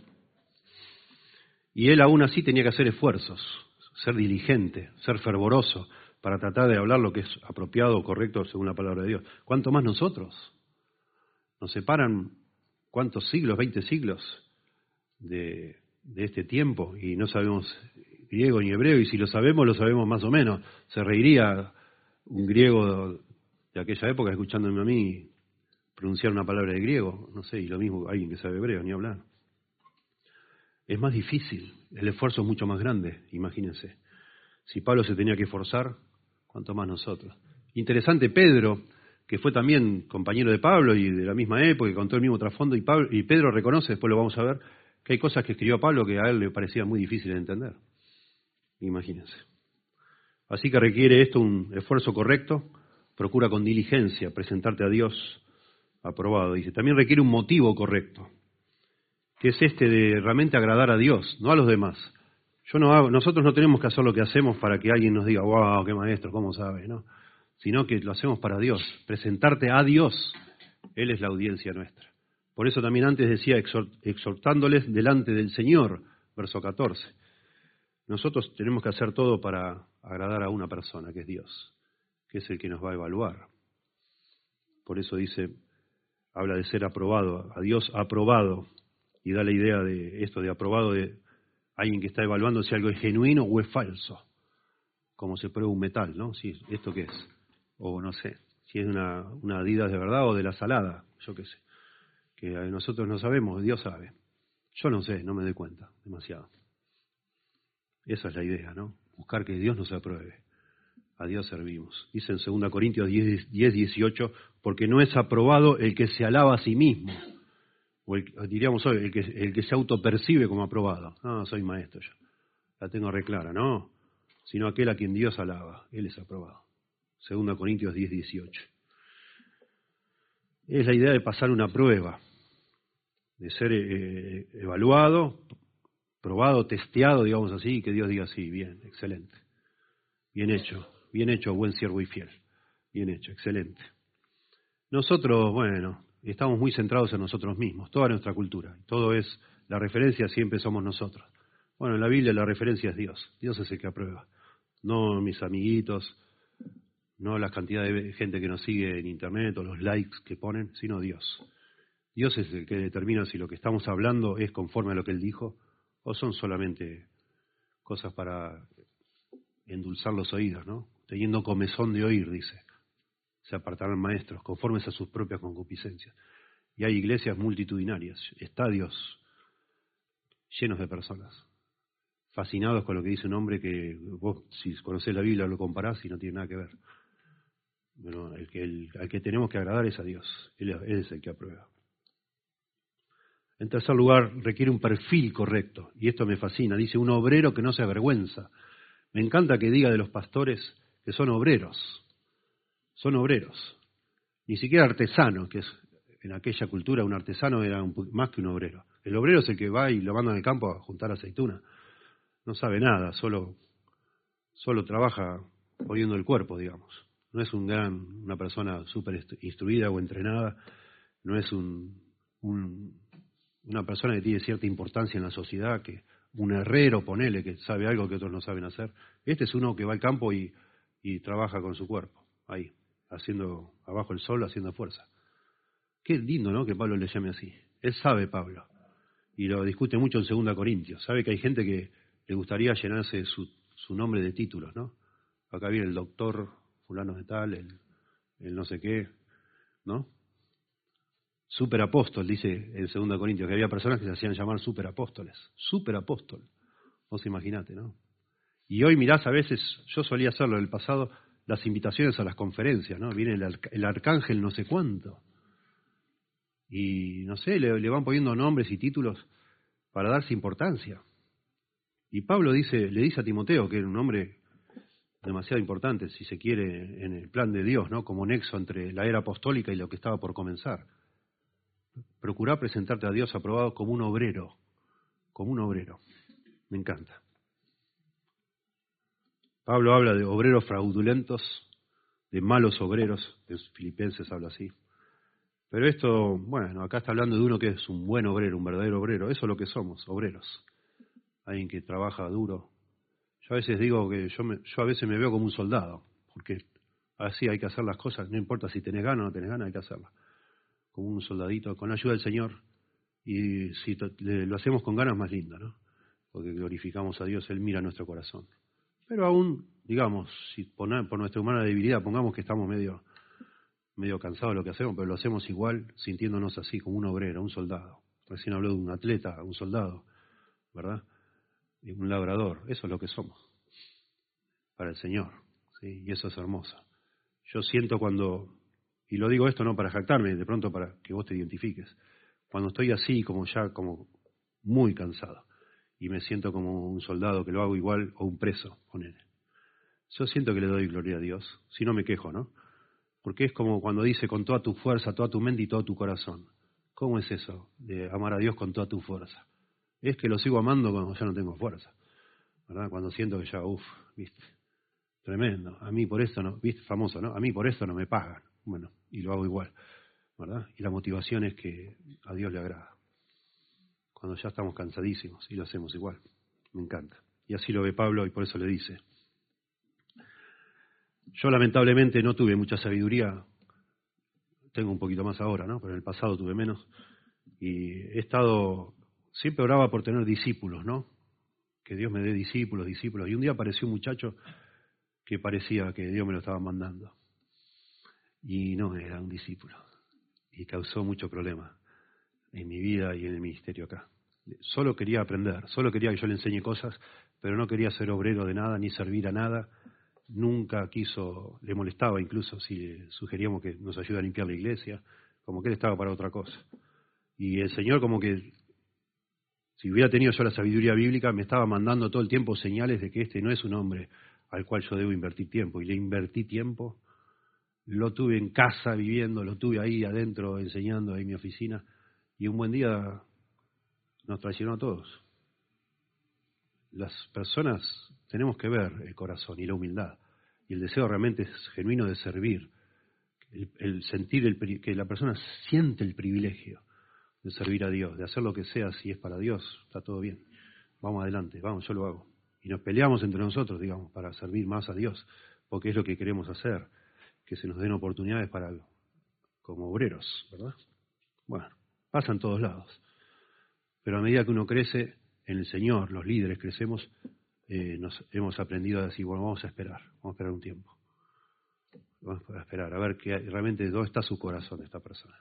A: y él aún así tenía que hacer esfuerzos, ser diligente, ser fervoroso, para tratar de hablar lo que es apropiado o correcto según la palabra de Dios. ¿Cuánto más nosotros? Nos separan cuántos siglos, veinte siglos de, de este tiempo, y no sabemos griego ni hebreo, y si lo sabemos, lo sabemos más o menos. Se reiría un griego de aquella época escuchándome a mí pronunciar una palabra de griego, no sé, y lo mismo alguien que sabe hebreo, ni hablar. Es más difícil, el esfuerzo es mucho más grande, imagínense. Si Pablo se tenía que esforzar, ¿cuánto más nosotros? Interesante, Pedro, que fue también compañero de Pablo y de la misma época, y contó el mismo trasfondo, y, Pablo, y Pedro reconoce, después lo vamos a ver, que hay cosas que escribió Pablo que a él le parecían muy difíciles de entender. Imagínense. Así que requiere esto un esfuerzo correcto, procura con diligencia presentarte a Dios aprobado. Dice, también requiere un motivo correcto, que es este de realmente agradar a Dios, no a los demás. Yo no hago, nosotros no tenemos que hacer lo que hacemos para que alguien nos diga, wow, qué maestro, cómo sabe, ¿no? Sino que lo hacemos para Dios, presentarte a Dios. Él es la audiencia nuestra. Por eso también antes decía, exhortándoles delante del Señor, verso catorce. Nosotros tenemos que hacer todo para agradar a una persona, que es Dios, que es el que nos va a evaluar. Por eso dice, habla de ser aprobado, a Dios aprobado. y da la idea de esto de aprobado de alguien que está evaluando si algo es genuino o es falso, como se prueba un metal, ¿no? Si esto qué es, o no sé, si es una, una Adidas de verdad o de la salada, yo qué sé, que nosotros no sabemos, Dios sabe. Yo no sé, no me doy cuenta, demasiado. Esa es la idea, ¿no? Buscar que Dios nos apruebe. A Dios servimos. Dice en segunda Corintios diez, dieciocho, porque no es aprobado el que se alaba a sí mismo, o el, diríamos hoy, el que, el que se autopercibe como aprobado. No, soy maestro yo, la tengo re clara, no, sino aquel a quien Dios alaba, él es aprobado. segunda Corintios diez, dieciocho. Es la idea de pasar una prueba, de ser eh, evaluado, probado, testeado, digamos así, y que Dios diga sí, bien, excelente, bien hecho, bien hecho, buen siervo y fiel, bien hecho, excelente. Nosotros, bueno, estamos muy centrados en nosotros mismos, toda nuestra cultura, todo es, la referencia siempre somos nosotros. Bueno, en la Biblia la referencia es Dios, Dios es el que aprueba, no mis amiguitos, no la cantidad de gente que nos sigue en internet o los likes que ponen, sino Dios. Dios es el que determina si lo que estamos hablando es conforme a lo que Él dijo o son solamente cosas para endulzar los oídos, ¿no? Teniendo comezón de oír, dice, se apartarán maestros, conformes a sus propias concupiscencias. Y hay iglesias multitudinarias, estadios llenos de personas, fascinados con lo que dice un hombre que vos, si conocés la Biblia, lo comparás y no tiene nada que ver. Bueno, el que, el, al que tenemos que agradar es a Dios, Él, Él es el que aprueba. En tercer lugar, requiere un perfil correcto, y esto me fascina, dice un obrero que no se avergüenza. Me encanta que diga de los pastores que son obreros, son obreros, ni siquiera artesanos, que es en aquella cultura un artesano era un, más que un obrero. El obrero es el que va y lo mandan al campo a juntar aceituna, no sabe nada, solo, solo trabaja poniendo el cuerpo, digamos. No es un gran, una persona súper instruida o entrenada, no es un, un una persona que tiene cierta importancia en la sociedad, que un herrero, ponele, que sabe algo que otros no saben hacer. Este es uno que va al campo y, y trabaja con su cuerpo, ahí, haciendo abajo el sol, haciendo fuerza. Qué lindo, ¿no?, que Pablo le llame así. Él sabe, Pablo, y lo discute mucho en segunda Corintios. Sabe que hay gente que le gustaría llenarse su, su nombre de títulos, ¿no? Acá viene el doctor fulano de tal, el, el no sé qué, ¿no? Superapóstol, dice en segunda Corintios, que había personas que se hacían llamar superapóstoles. Superapóstol, vos imaginate, ¿no? Y hoy mirás a veces, yo solía hacerlo en el pasado, las invitaciones a las conferencias, ¿no? Viene el, el arcángel no sé cuánto. Y no sé, le, le van poniendo nombres y títulos para darse importancia. Y Pablo dice, le dice a Timoteo, que era un hombre demasiado importante, si se quiere, en el plan de Dios, ¿no? Como nexo entre la era apostólica y lo que estaba por comenzar. Procurá presentarte a Dios aprobado como un obrero, como un obrero. Me encanta. Pablo habla de obreros fraudulentos, de malos obreros, en Filipenses habla así. Pero esto, bueno, acá está hablando de uno que es un buen obrero, un verdadero obrero. Eso es lo que somos, obreros. Alguien que trabaja duro. Yo a veces digo que yo, me, yo a veces me veo como un soldado, porque así hay que hacer las cosas, no importa si tenés ganas o no tenés ganas, hay que hacerlas. Como un soldadito, con la ayuda del Señor, y si lo hacemos con ganas, más lindo, ¿no? Porque glorificamos a Dios, Él mira nuestro corazón. Pero aún, digamos, si por, por nuestra humana debilidad, pongamos que estamos medio, medio cansados de lo que hacemos, pero lo hacemos igual, sintiéndonos así, como un obrero, un soldado. Recién habló de un atleta, un soldado, ¿verdad? Y un labrador, eso es lo que somos, para el Señor, ¿sí? Y eso es hermoso. Yo siento cuando... Y lo digo esto no para jactarme, de pronto para que vos te identifiques. Cuando estoy así, como ya, como muy cansado, y me siento como un soldado que lo hago igual, o un preso, ponele. Yo siento que le doy gloria a Dios, si no me quejo, ¿no? Porque es como cuando dice con toda tu fuerza, toda tu mente y todo tu corazón. ¿Cómo es eso, de amar a Dios con toda tu fuerza? Es que lo sigo amando cuando ya no tengo fuerza, ¿verdad? Cuando siento que ya, uff, viste, tremendo. A mí por esto no, viste, famoso, ¿no? A mí por esto no me pagan. Bueno, y lo hago igual, ¿verdad? Y la motivación es que a Dios le agrada. Cuando ya estamos cansadísimos y lo hacemos igual. Me encanta. Y así lo ve Pablo y por eso le dice. Yo lamentablemente no tuve mucha sabiduría, tengo un poquito más ahora, ¿no? Pero en el pasado tuve menos. Y he estado siempre oraba por tener discípulos, ¿no? Que Dios me dé discípulos, discípulos. Y un día apareció un muchacho que parecía que Dios me lo estaba mandando. Y no, era un discípulo. Y causó mucho problema en mi vida y en el ministerio acá. Solo quería aprender, solo quería que yo le enseñe cosas, pero no quería ser obrero de nada, ni servir a nada. Nunca quiso, le molestaba incluso si le sugeríamos que nos ayude a limpiar la iglesia, como que él estaba para otra cosa. Y el Señor como que, si hubiera tenido yo la sabiduría bíblica, me estaba mandando todo el tiempo señales de que este no es un hombre al cual yo debo invertir tiempo. Y le invertí tiempo, lo tuve en casa viviendo, lo tuve ahí adentro enseñando en mi oficina, y un buen día nos traicionó a todos. Las personas tenemos que ver el corazón y la humildad, y el deseo realmente es genuino de servir, el, el sentir el, que la persona siente el privilegio de servir a Dios, de hacer lo que sea. Si es para Dios, está todo bien, vamos adelante, vamos, yo lo hago. Y nos peleamos entre nosotros, digamos, para servir más a Dios, porque es lo que queremos hacer, que se nos den oportunidades para como obreros, ¿verdad? Bueno, pasa en todos lados. Pero a medida que uno crece en el Señor, los líderes crecemos, eh, nos hemos aprendido a decir, bueno, vamos a esperar, vamos a esperar un tiempo. Vamos a esperar, a ver que realmente dónde está su corazón de esta persona.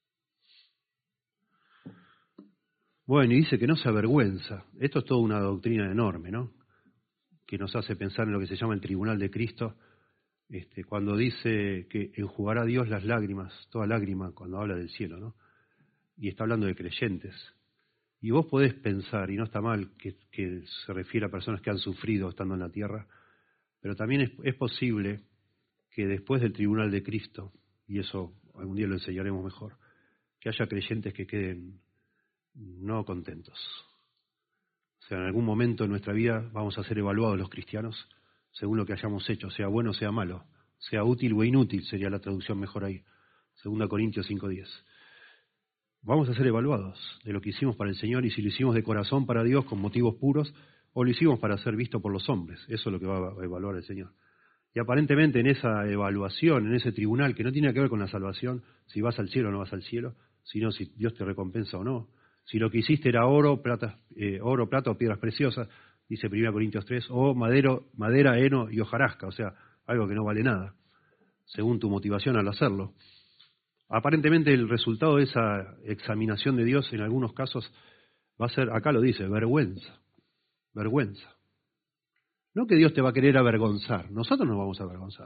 A: Bueno, y dice que no se avergüenza. Esto es toda una doctrina enorme, ¿no? Que nos hace pensar en lo que se llama el tribunal de Cristo, este, cuando dice que enjugará Dios las lágrimas, toda lágrima, cuando habla del cielo, ¿no? Y está hablando de creyentes. Y vos podés pensar, y no está mal que, que se refiere a personas que han sufrido estando en la tierra, pero también es, es posible que después del tribunal de Cristo, y eso algún día lo enseñaremos mejor, que haya creyentes que queden no contentos. O sea, en algún momento en nuestra vida vamos a ser evaluados los cristianos según lo que hayamos hecho, sea bueno o sea malo, sea útil o inútil, sería la traducción mejor ahí, Segunda Corintios cinco diez. Vamos a ser evaluados de lo que hicimos para el Señor, y si lo hicimos de corazón para Dios con motivos puros, o lo hicimos para ser visto por los hombres. Eso es lo que va a evaluar el Señor. Y aparentemente en esa evaluación, en ese tribunal, que no tiene que ver con la salvación, si vas al cielo o no vas al cielo, sino si Dios te recompensa o no. Si lo que hiciste era oro, plata, eh, oro, plata o piedras preciosas, dice Primera Corintios tres, o madero, madera, heno y hojarasca, o sea, algo que no vale nada, según tu motivación al hacerlo. Aparentemente el resultado de esa examinación de Dios en algunos casos va a ser, acá lo dice, vergüenza, vergüenza. No que Dios te va a querer avergonzar, nosotros nos vamos a avergonzar.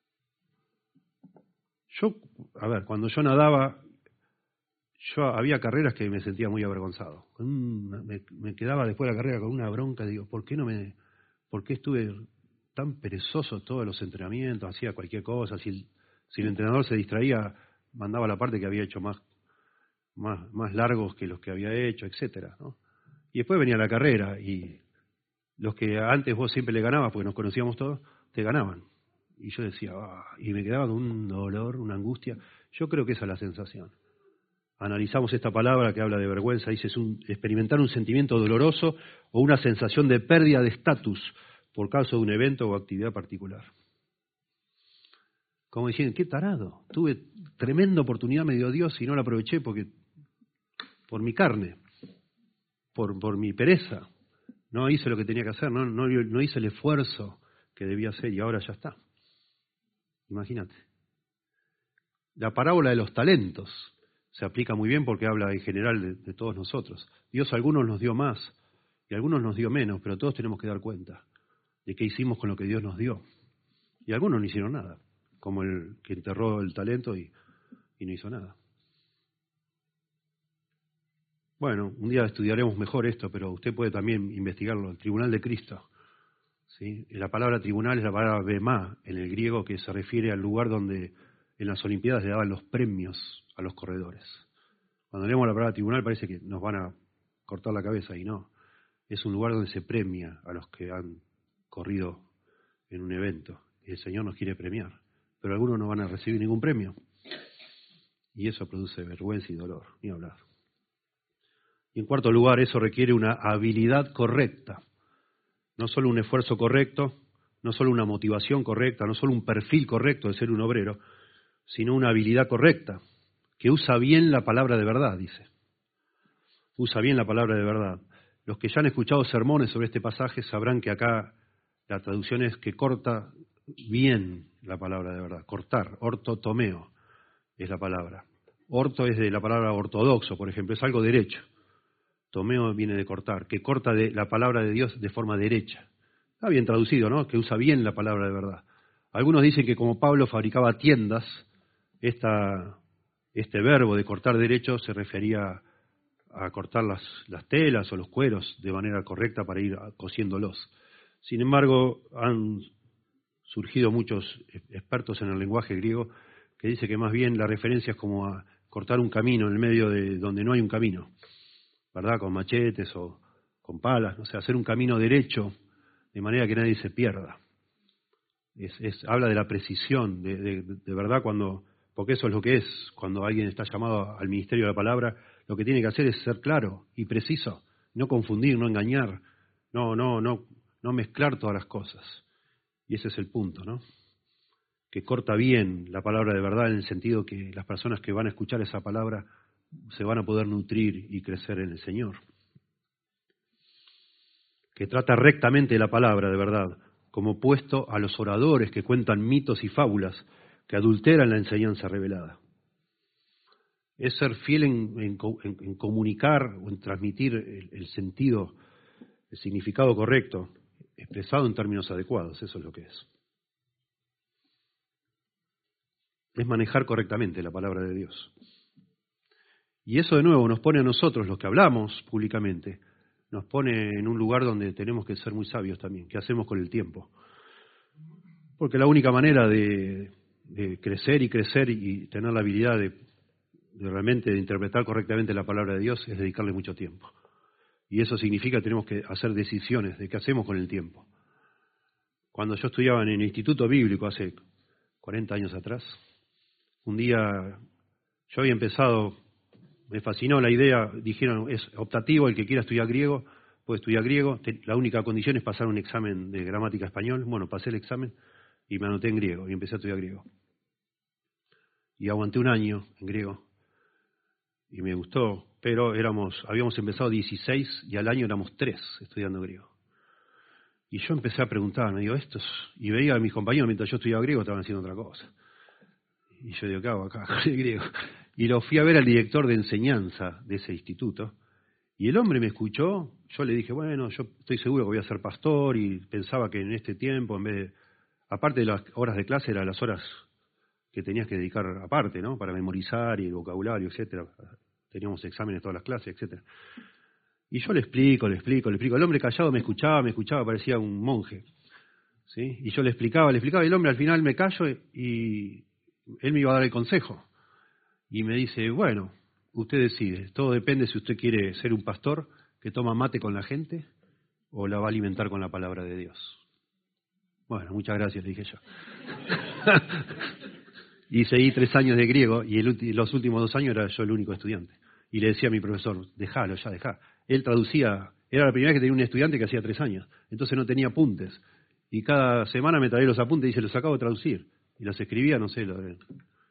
A: Yo, a ver, cuando yo nadaba, yo había carreras que me sentía muy avergonzado. Me, me quedaba después de la carrera con una bronca, digo, ¿por qué no me, por qué estuve tan perezoso todos los entrenamientos, hacía cualquier cosa, si el, si el entrenador se distraía, mandaba la parte que había hecho más, más, más largos que los que había hecho, etcétera, ¿no? Y después venía la carrera, y los que antes vos siempre le ganabas, porque nos conocíamos todos, te ganaban. Y yo decía, ah, y me quedaba con un dolor, una angustia. Yo creo que esa es la sensación. Analizamos esta palabra que habla de vergüenza, dice, es un, experimentar un sentimiento doloroso o una sensación de pérdida de estatus por causa de un evento o actividad particular. Como diciendo, qué tarado, tuve tremenda oportunidad, me dio Dios y no la aproveché porque por mi carne, por, por mi pereza, no hice lo que tenía que hacer, no, no, no hice el esfuerzo que debía hacer y ahora ya está. Imagínate. La parábola de los talentos se aplica muy bien porque habla en general de, de todos nosotros. Dios a algunos nos dio más y a algunos nos dio menos, pero todos tenemos que dar cuenta de qué hicimos con lo que Dios nos dio. Y algunos no hicieron nada, como el que enterró el talento y, y no hizo nada. Bueno, un día estudiaremos mejor esto, pero usted puede también investigarlo, el Tribunal de Cristo. ¿Sí? La palabra tribunal es la palabra bemá en el griego, que se refiere al lugar donde en las Olimpiadas le daban los premios a los corredores. Cuando leemos la palabra tribunal parece que nos van a cortar la cabeza, y no. Es un lugar donde se premia a los que han corrido en un evento. Y el Señor nos quiere premiar, pero algunos no van a recibir ningún premio. Y eso produce vergüenza y dolor, ni hablar. Y en cuarto lugar, eso requiere una habilidad correcta. No solo un esfuerzo correcto, no solo una motivación correcta, no solo un perfil correcto de ser un obrero, sino una habilidad correcta, que usa bien la palabra de verdad, dice. usa bien la palabra de verdad. Los que ya han escuchado sermones sobre este pasaje sabrán que acá la traducción es que corta bien la palabra de verdad. Cortar, ortotomeo es la palabra. Orto es de la palabra ortodoxo, por ejemplo, es algo derecho. Tomeo viene de cortar, que corta de la palabra de Dios de forma derecha. Está bien traducido, ¿no? Que usa bien la palabra de verdad. Algunos dicen que como Pablo fabricaba tiendas, esta, este verbo de cortar derecho se refería a cortar las, las telas o los cueros de manera correcta para ir cosiéndolos. Sin embargo, han surgido muchos expertos en el lenguaje griego que dicen que más bien la referencia es como a cortar un camino en el medio de donde no hay un camino, ¿verdad? Con machetes o con palas, no sé, hacer un camino derecho de manera que nadie se pierda. Es, es, habla de la precisión, de, de, de verdad, cuando, porque eso es lo que es, cuando alguien está llamado al ministerio de la palabra, lo que tiene que hacer es ser claro y preciso, no confundir, no engañar, no, no, no, no mezclar todas las cosas. Y ese es el punto, ¿no? Que corta bien la palabra de verdad en el sentido que las personas que van a escuchar esa palabra se van a poder nutrir y crecer en el Señor. Que trata rectamente la palabra de verdad, como opuesto a los oradores que cuentan mitos y fábulas que adulteran la enseñanza revelada. Es ser fiel en, en, en comunicar o en transmitir el, el sentido, el significado correcto, expresado en términos adecuados, eso es lo que es. Es manejar correctamente la palabra de Dios. Y eso de nuevo nos pone a nosotros, los que hablamos públicamente, nos pone en un lugar donde tenemos que ser muy sabios también. ¿Qué hacemos con el tiempo? Porque la única manera de, de crecer y crecer y tener la habilidad de, de realmente de interpretar correctamente la palabra de Dios es dedicarle mucho tiempo. Y eso significa que tenemos que hacer decisiones de qué hacemos con el tiempo. Cuando yo estudiaba en el Instituto Bíblico hace cuarenta años atrás, un día yo había empezado, me fascinó la idea, dijeron, es optativo, el que quiera estudiar griego, puede estudiar griego, la única condición es pasar un examen de gramática español. Bueno, pasé el examen y me anoté en griego y empecé a estudiar griego. Y aguanté un año en griego y me gustó, pero éramos, habíamos empezado dieciséis y al año éramos tres estudiando griego. Y yo empecé a preguntarme, digo, estos, y veía a mis compañeros mientras yo estudiaba griego estaban haciendo otra cosa. Y yo digo, ¿qué hago acá con el griego? Y lo fui a ver al director de enseñanza de ese instituto, y el hombre me escuchó. Yo le dije, bueno, yo estoy seguro que voy a ser pastor, y pensaba que en este tiempo, en vez de, aparte de las horas de clase, eran las horas que tenías que dedicar aparte, ¿no? Para memorizar y el vocabulario, etcétera. Teníamos exámenes todas las clases, etcétera. Y yo le explico, le explico, le explico. El hombre callado me escuchaba, me escuchaba, parecía un monje, ¿sí? Y yo le explicaba, le explicaba, y el hombre al final me callo y él me iba a dar el consejo. Y me dice, bueno, usted decide, todo depende si usted quiere ser un pastor que toma mate con la gente o la va a alimentar con la palabra de Dios. Bueno, muchas gracias, le dije yo. Y seguí tres años de griego y el, los últimos dos años era yo el único estudiante. Y le decía a mi profesor, déjalo ya, dejá. Él traducía, era la primera vez que tenía un estudiante que hacía tres años, entonces no tenía apuntes. Y cada semana me traía los apuntes y se los acabo de traducir. Y los escribía, no sé, lo de,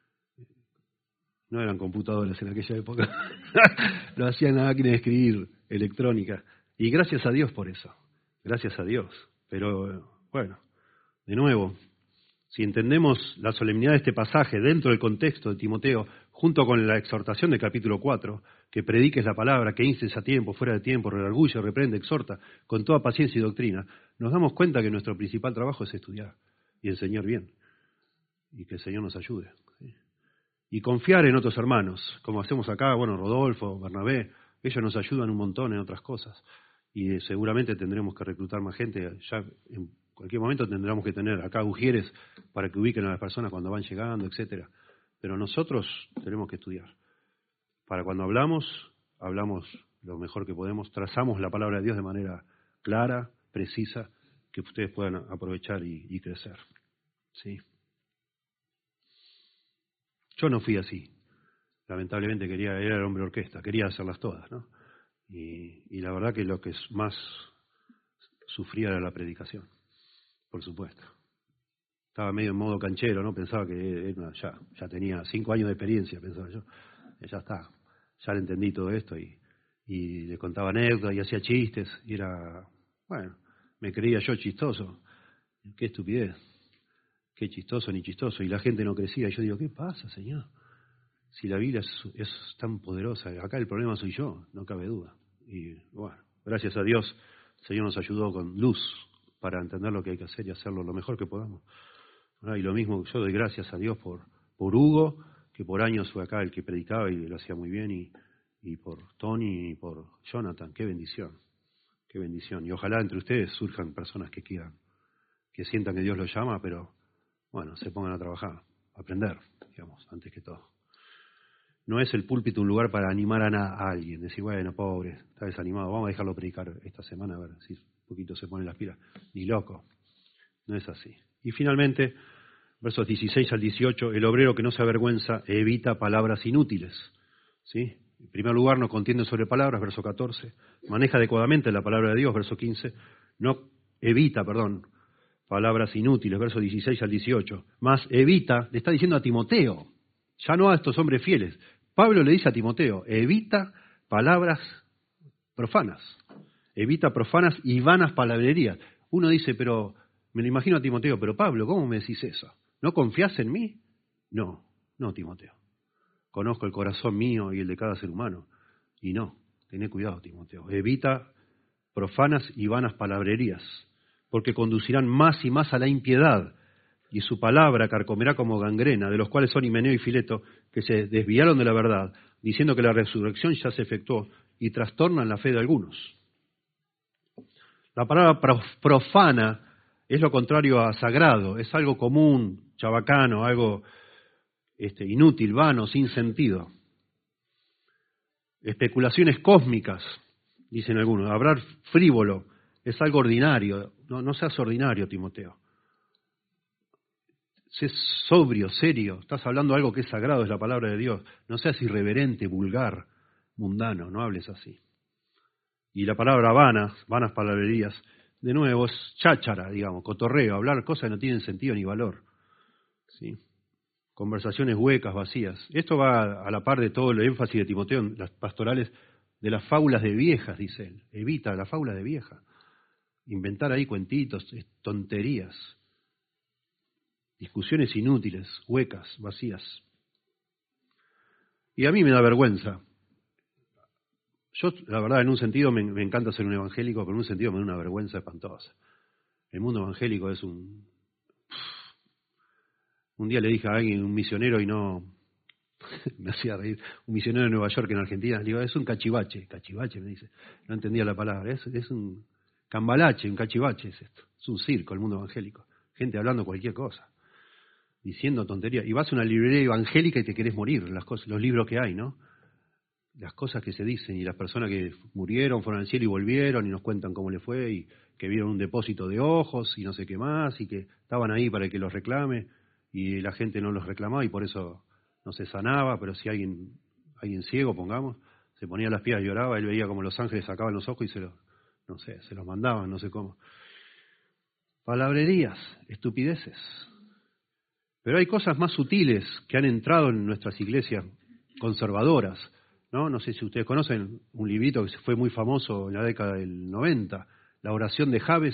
A: no eran computadoras en aquella época, lo hacía en la máquina de escribir electrónica. Y gracias a Dios por eso, gracias a Dios. Pero bueno, de nuevo, si entendemos la solemnidad de este pasaje dentro del contexto de Timoteo, junto con la exhortación del capítulo cuatro, que prediques la palabra, que instes a tiempo, fuera de tiempo, redarguye, reprende, exhorta, con toda paciencia y doctrina, nos damos cuenta que nuestro principal trabajo es estudiar y enseñar bien, y que el Señor nos ayude. ¿Sí? Y confiar en otros hermanos, como hacemos acá, bueno, Rodolfo, Bernabé, ellos nos ayudan un montón en otras cosas, y seguramente tendremos que reclutar más gente, ya en cualquier momento tendremos que tener acá ujieres para que ubiquen a las personas cuando van llegando, etcétera. Pero nosotros tenemos que estudiar. Para cuando hablamos, hablamos lo mejor que podemos, trazamos la palabra de Dios de manera clara, precisa, que ustedes puedan aprovechar y, y crecer. ¿Sí? Yo no fui así. Lamentablemente quería, era el hombre orquesta, quería hacerlas todas, ¿no? Y, y la verdad que lo que más sufría era la predicación, por supuesto. Estaba medio en modo canchero, ¿no? Pensaba que era, ya, ya tenía cinco años de experiencia, pensaba yo. Ya está, ya le entendí todo esto y, y le contaba anécdotas y hacía chistes, y era, bueno, me creía yo chistoso. Qué estupidez, qué chistoso ni chistoso, y la gente no crecía. Y yo digo, ¿qué pasa, Señor? Si la Biblia es, es tan poderosa, acá el problema soy yo, no cabe duda. Y bueno, gracias a Dios, el Señor nos ayudó con luz para entender lo que hay que hacer y hacerlo lo mejor que podamos. Y lo mismo, yo doy gracias a Dios por, por Hugo, que por años fue acá el que predicaba y lo hacía muy bien, y, y por Tony y por Jonathan. Qué bendición, qué bendición. Y ojalá entre ustedes surjan personas que quieran, que sientan que Dios los llama, pero bueno, se pongan a trabajar, a aprender, digamos, antes que todo. No es el púlpito un lugar para animar a, na- a alguien, decir, bueno, pobre, está desanimado, vamos a dejarlo predicar esta semana, a ver si un poquito se pone las pilas. Ni loco, no es así. Y finalmente, versos dieciséis al dieciocho, el obrero que no se avergüenza evita palabras inútiles. ¿Sí? En primer lugar, no contiende sobre palabras, verso catorce. Maneja adecuadamente la palabra de Dios, verso quince. No evita, perdón, palabras inútiles, versos dieciséis al dieciocho. Más evita, le está diciendo a Timoteo, ya no a estos hombres fieles. Pablo le dice a Timoteo, evita palabras profanas. Evita profanas y vanas palabrerías. Uno dice, pero me lo imagino a Timoteo, pero Pablo, ¿cómo me decís eso? ¿No confías en mí? No, no, Timoteo. Conozco el corazón mío y el de cada ser humano. Y no, tené cuidado, Timoteo. Evita profanas y vanas palabrerías, porque conducirán más y más a la impiedad, y su palabra carcomerá como gangrena, de los cuales son Himeneo y Fileto, que se desviaron de la verdad, diciendo que la resurrección ya se efectuó, y trastornan la fe de algunos. La palabra profana es lo contrario a sagrado, es algo común, chabacano, algo este, inútil, vano, sin sentido. Especulaciones cósmicas, dicen algunos. Hablar frívolo es algo ordinario. No, no seas ordinario, Timoteo. Sé sobrio, serio. Estás hablando de algo que es sagrado, es la palabra de Dios. No seas irreverente, vulgar, mundano, no hables así. Y la palabra vanas, vanas palabrerías, de nuevo es cháchara, digamos, cotorreo, hablar cosas que no tienen sentido ni valor. ¿Sí? Conversaciones huecas, vacías. Esto va a la par de todo el énfasis de Timoteo en las pastorales de las fábulas de viejas, dice él. Evita las fábulas de viejas. Inventar ahí cuentitos, tonterías. Discusiones inútiles, huecas, vacías. Y a mí me da vergüenza. Yo, la verdad, en un sentido me, me encanta ser un evangélico, pero en un sentido me da una vergüenza espantosa. El mundo evangélico es un... Un día le dije a alguien, un misionero, y no... me hacía reír, un misionero de Nueva York en Argentina, le digo, es un cachivache. Cachivache, me dice. No entendía la palabra. Es, es un cambalache, un cachivache es esto. Es un circo el mundo evangélico. Gente hablando cualquier cosa. Diciendo tonterías. Y vas a una librería evangélica y te querés morir, las cosas, los libros que hay, ¿no? Las cosas que se dicen, y las personas que murieron, fueron al cielo y volvieron, y nos cuentan cómo le fue, y que vieron un depósito de ojos, y no sé qué más, y que estaban ahí para el que los reclame, y la gente no los reclamaba, y por eso no se sanaba. Pero si alguien, alguien ciego, pongamos, se ponía las piedras y lloraba, él veía como los ángeles sacaban los ojos y se los, no sé, se los mandaban, no sé cómo. Palabrerías, estupideces. Pero hay cosas más sutiles que han entrado en nuestras iglesias conservadoras, ¿no? No sé si ustedes conocen un librito que fue muy famoso en la década del noventa, La oración de Jabes.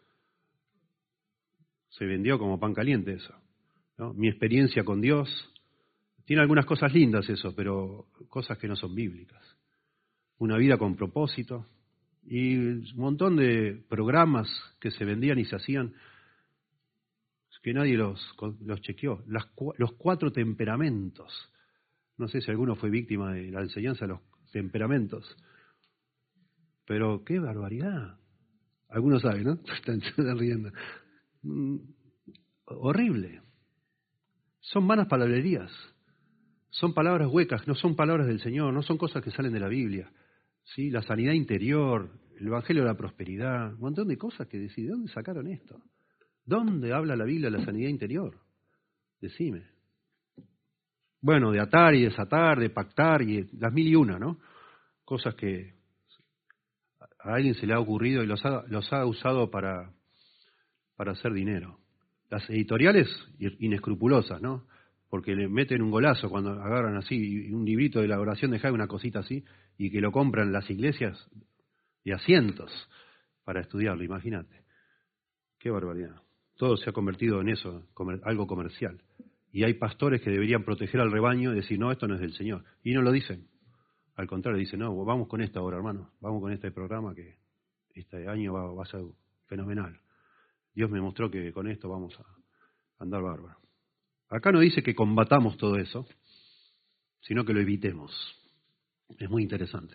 A: Se vendió como pan caliente eso, ¿no? Mi experiencia con Dios. Tiene algunas cosas lindas eso, pero cosas que no son bíblicas. Una vida con propósito y un montón de programas que se vendían y se hacían que nadie los, los chequeó. Las, los cuatro temperamentos. No sé si alguno fue víctima de la enseñanza de los temperamentos. Pero qué barbaridad. Algunos saben, ¿no? Están riendo. Mm, horrible. Son vanas palabrerías. Son palabras huecas, no son palabras del Señor, no son cosas que salen de la Biblia. ¿Sí? La sanidad interior, el Evangelio de la prosperidad, un montón de cosas que decís, ¿de dónde sacaron esto? ¿Dónde habla la Biblia de la sanidad interior? Decime. Bueno, de atar y desatar, de pactar y las mil y una, ¿no? Cosas que a alguien se le ha ocurrido y los ha, los ha usado para, para hacer dinero. Las editoriales inescrupulosas, ¿no? porque le meten un golazo cuando agarran así un librito de la oración de Jai, una cosita así, y que lo compran las iglesias de asientos para estudiarlo, imagínate. Qué barbaridad. Todo se ha convertido en eso, comer, algo comercial. Y hay pastores que deberían proteger al rebaño y decir, no, esto no es del Señor. Y no lo dicen. Al contrario, dicen, no, vamos con esta ahora, hermano. Vamos con este programa que este año va, va a ser fenomenal. Dios me mostró que con esto vamos a andar bárbaro. Acá no dice que combatamos todo eso, sino que lo evitemos. Es muy interesante.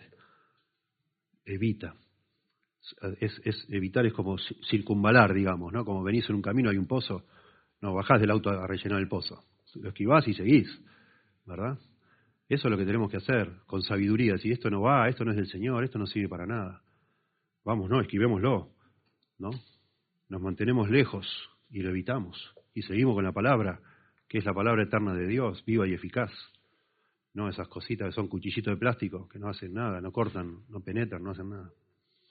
A: Evita. Es, es evitar es como circunvalar, digamos, ¿no? Como venís en un camino, hay un pozo, no, bajás del auto a rellenar el pozo. Lo esquivás y seguís, ¿verdad? Eso es lo que tenemos que hacer, con sabiduría. Si esto no va, esto no es del Señor, esto no sirve para nada. Vamos, no, esquivémoslo, ¿no? Nos mantenemos lejos y lo evitamos. Y seguimos con la palabra, que es la palabra eterna de Dios, viva y eficaz. No esas cositas que son cuchillitos de plástico, que no hacen nada, no cortan, no penetran, no hacen nada.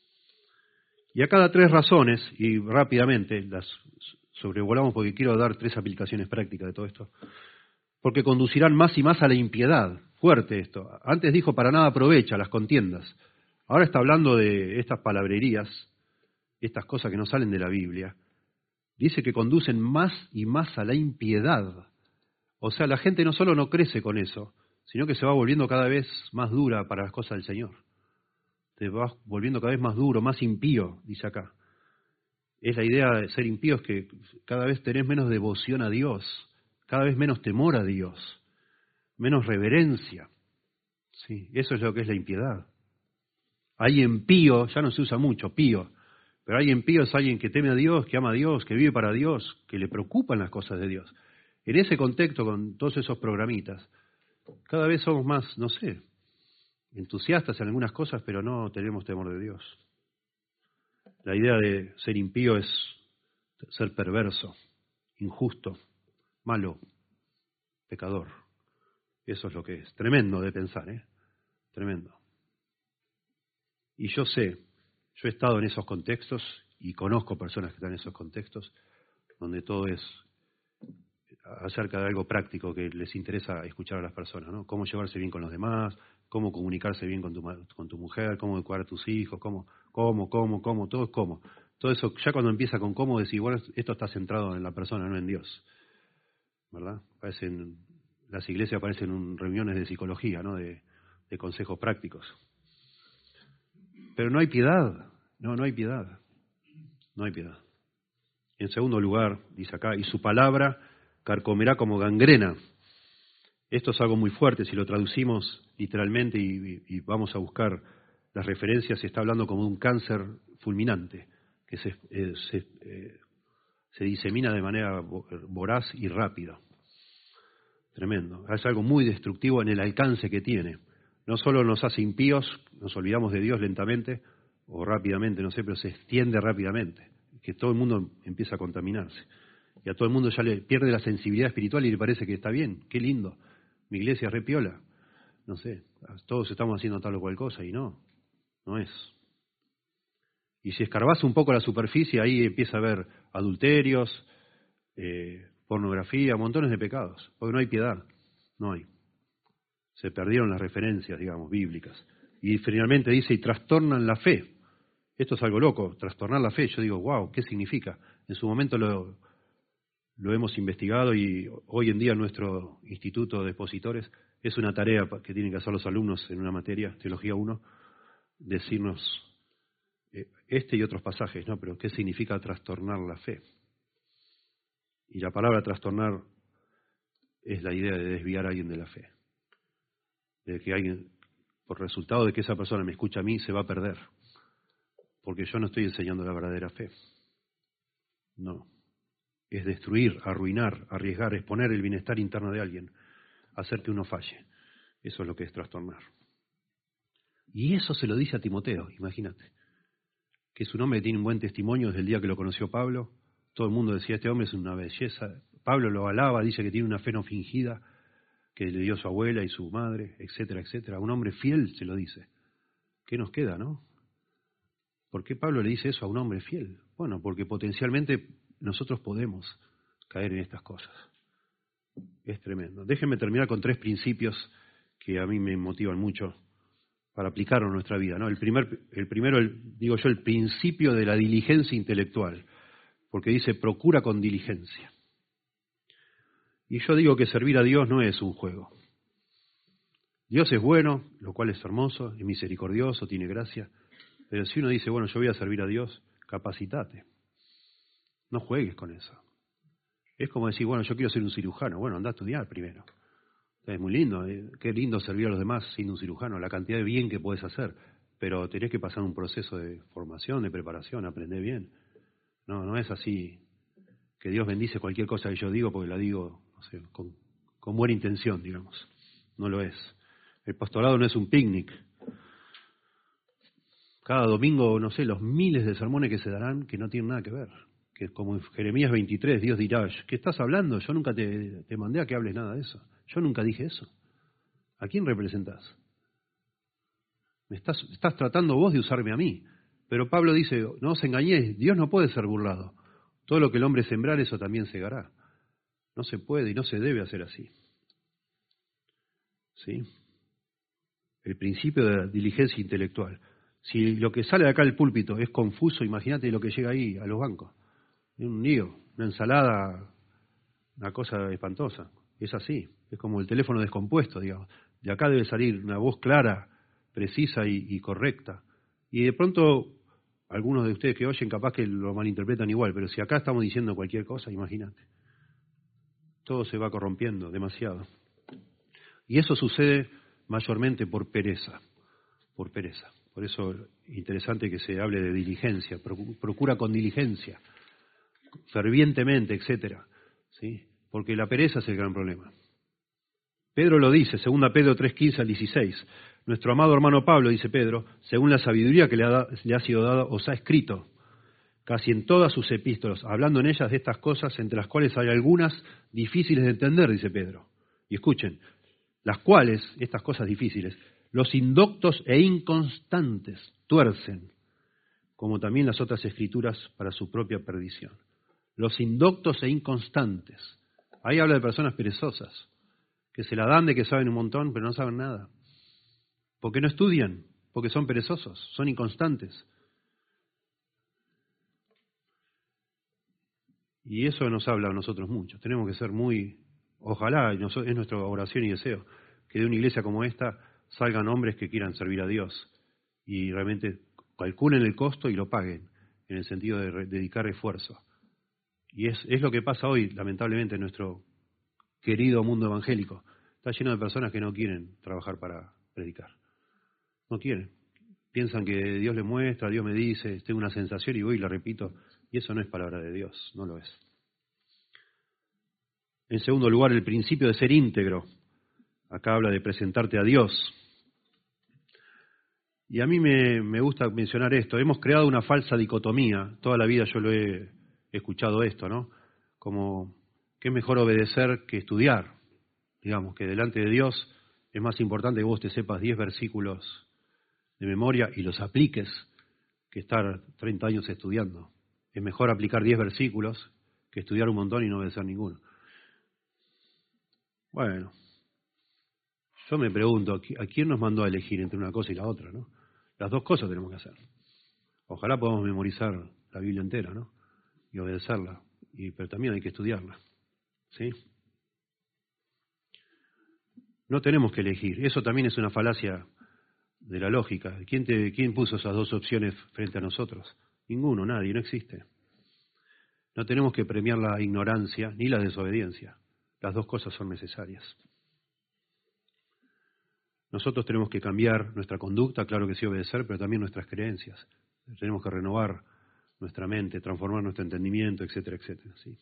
A: Y acá da tres razones, y rápidamente las sobrevolamos porque quiero dar tres aplicaciones prácticas de todo esto. Porque conducirán más y más a la impiedad. Fuerte esto. Antes dijo, para nada aprovecha las contiendas. Ahora está hablando de estas palabrerías, estas cosas que no salen de la Biblia. Dice que conducen más y más a la impiedad. O sea, la gente no solo no crece con eso, sino que se va volviendo cada vez más dura para las cosas del Señor. Te vas volviendo cada vez más duro, más impío, dice acá. Es la idea de ser impío, es que cada vez tenés menos devoción a Dios, cada vez menos temor a Dios, menos reverencia. Sí, eso es lo que es la impiedad. Alguien pío, ya no se usa mucho, pío, pero alguien pío es alguien que teme a Dios, que ama a Dios, que vive para Dios, que le preocupan las cosas de Dios. En ese contexto, con todos esos programitas, cada vez somos más, no sé, entusiastas en algunas cosas, pero no tenemos temor de Dios. La idea de ser impío es ser perverso, injusto, malo, pecador. Eso es lo que es. Tremendo de pensar, ¿eh? Tremendo. Y yo sé, yo he estado en esos contextos y conozco personas que están en esos contextos donde todo es acerca de algo práctico que les interesa escuchar a las personas, ¿no? Cómo llevarse bien con los demás, cómo comunicarse bien con tu, con tu mujer, cómo educar a tus hijos, cómo, cómo, cómo, cómo, todo es cómo. Todo eso, ya cuando empieza con cómo, decir, bueno, esto está centrado en la persona, no en Dios, ¿verdad? Parecen, las iglesias parecen reuniones de psicología, ¿no? De, de consejos prácticos. Pero no hay piedad, no, no hay piedad, no hay piedad. En segundo lugar, dice acá, y su palabra carcomerá como gangrena. Esto es algo muy fuerte, si lo traducimos literalmente y, y vamos a buscar las referencias, se está hablando como de un cáncer fulminante, que se, eh, se, eh, se disemina de manera voraz y rápida. Tremendo. Es algo muy destructivo en el alcance que tiene. No solo nos hace impíos, nos olvidamos de Dios lentamente o rápidamente, no sé, pero se extiende rápidamente, que todo el mundo empieza a contaminarse. Y a todo el mundo ya le pierde la sensibilidad espiritual y le parece que está bien, qué lindo. Mi iglesia es re piola. No sé, todos estamos haciendo tal o cual cosa y no, no es. Y si escarbas un poco la superficie, ahí empieza a haber adulterios, eh, pornografía, montones de pecados, porque no hay piedad, no hay. Se perdieron las referencias, digamos, bíblicas. Y finalmente dice, y trastornan la fe. Esto es algo loco, trastornar la fe. Yo digo, wow, ¿qué significa? En su momento lo, lo hemos investigado y hoy en día nuestro instituto de expositores es una tarea que tienen que hacer los alumnos en una materia, Teología uno, decirnos eh, este y otros pasajes, ¿no? Pero ¿qué significa trastornar la fe? Y la palabra trastornar es la idea de desviar a alguien de la fe. De que alguien, por resultado de que esa persona me escucha a mí, se va a perder. Porque yo no estoy enseñando la verdadera fe. No. Es destruir, arruinar, arriesgar, exponer el bienestar interno de alguien, hacer que uno falle. Eso es lo que es trastornar. Y eso se lo dice a Timoteo, imagínate. Que su nombre tiene un buen testimonio desde el día que lo conoció Pablo. Todo el mundo decía, este hombre es una belleza. Pablo lo alaba, dice que tiene una fe no fingida, que le dio su abuela y su madre, etcétera, etcétera. Un hombre fiel se lo dice. ¿Qué nos queda, no? ¿Por qué Pablo le dice eso a un hombre fiel? Bueno, porque potencialmente nosotros podemos caer en estas cosas. Es tremendo. Déjenme terminar con tres principios que a mí me motivan mucho para aplicarlo en nuestra vida, ¿no? El primer, el primero, el, digo yo, el principio de la diligencia intelectual, porque dice, procura con diligencia. Y yo digo que servir a Dios no es un juego. Dios es bueno, lo cual es hermoso, es misericordioso, tiene gracia, pero si uno dice, bueno, yo voy a servir a Dios, capacitate. No juegues con eso. Es como decir, bueno, yo quiero ser un cirujano. Bueno, anda a estudiar primero. Es muy lindo, eh, qué lindo servir a los demás siendo un cirujano, la cantidad de bien que puedes hacer, pero tenés que pasar un proceso de formación, de preparación, aprender bien. No, no es así que Dios bendice cualquier cosa que yo digo porque la digo, no sé, con, con buena intención, digamos. No lo es. El pastorado no es un picnic. Cada domingo, no sé, los miles de sermones que se darán que no tienen nada que ver. Que como en Jeremías veintitrés, Dios dirá, ¿qué estás hablando? Yo nunca te, te mandé a que hables nada de eso. Yo nunca dije eso. ¿A quién representás? Me estás, estás tratando vos de usarme a mí. Pero Pablo dice, no os engañéis, Dios no puede ser burlado. Todo lo que el hombre sembrar, eso también segará. No se puede y no se debe hacer así. ¿Sí? El principio de la diligencia intelectual. Si lo que sale de acá del púlpito es confuso, imagínate lo que llega ahí a los bancos. Es un lío, una ensalada, una cosa espantosa. Es así, es como el teléfono descompuesto, digamos. De acá debe salir una voz clara, precisa y, y correcta. Y de pronto, algunos de ustedes que oyen capaz que lo malinterpretan igual, pero si acá estamos diciendo cualquier cosa, imagínate. Todo se va corrompiendo demasiado. Y eso sucede mayormente por pereza, por pereza. Por eso es interesante que se hable de diligencia, procura con diligencia, fervientemente, etcétera, ¿sí? Porque la pereza es el gran problema. Pedro lo dice, segunda Pedro tres, quince al dieciséis. Nuestro amado hermano Pablo, dice Pedro, según la sabiduría que le ha, le ha sido dada, os ha escrito casi en todas sus epístolas, hablando en ellas de estas cosas, entre las cuales hay algunas difíciles de entender, dice Pedro. Y escuchen, las cuales, estas cosas difíciles, los indoctos e inconstantes tuercen, como también las otras escrituras para su propia perdición. Los indoctos e inconstantes. Ahí habla de personas perezosas, que se la dan de que saben un montón, pero no saben nada. Porque no estudian, porque son perezosos, son inconstantes. Y eso nos habla a nosotros mucho. Tenemos que ser muy, ojalá, es nuestra oración y deseo, que de una iglesia como esta salgan hombres que quieran servir a Dios y realmente calculen el costo y lo paguen, en el sentido de dedicar esfuerzo. Y es, es lo que pasa hoy, lamentablemente, en nuestro querido mundo evangélico. Está lleno de personas que no quieren trabajar para predicar. No quieren. Piensan que Dios les muestra, Dios me dice, tengo una sensación y voy y la repito. Y eso no es palabra de Dios, no lo es. En segundo lugar, el principio de ser íntegro. Acá habla de presentarte a Dios. Y a mí me, me gusta mencionar esto. Hemos creado una falsa dicotomía. Toda la vida yo lo he escuchado esto, ¿no? Como que es mejor obedecer que estudiar. Digamos que delante de Dios es más importante que vos te sepas diez versículos de memoria y los apliques que estar treinta años estudiando. Es mejor aplicar diez versículos que estudiar un montón y no obedecer ninguno. Bueno, yo me pregunto, ¿a quién nos mandó a elegir entre una cosa y la otra, no? Las dos cosas tenemos que hacer. Ojalá podamos memorizar la Biblia entera, ¿no? Y obedecerla, y, pero también hay que estudiarla, ¿sí? No tenemos que elegir. Eso también es una falacia de la lógica. ¿Quién, te, quién puso esas dos opciones frente a nosotros? Ninguno, nadie, no existe. No tenemos que premiar la ignorancia ni la desobediencia. Las dos cosas son necesarias. Nosotros tenemos que cambiar nuestra conducta, claro que sí, obedecer, pero también nuestras creencias. Tenemos que renovar nuestra mente, transformar nuestro entendimiento, etcétera, etcétera. ¿Sí?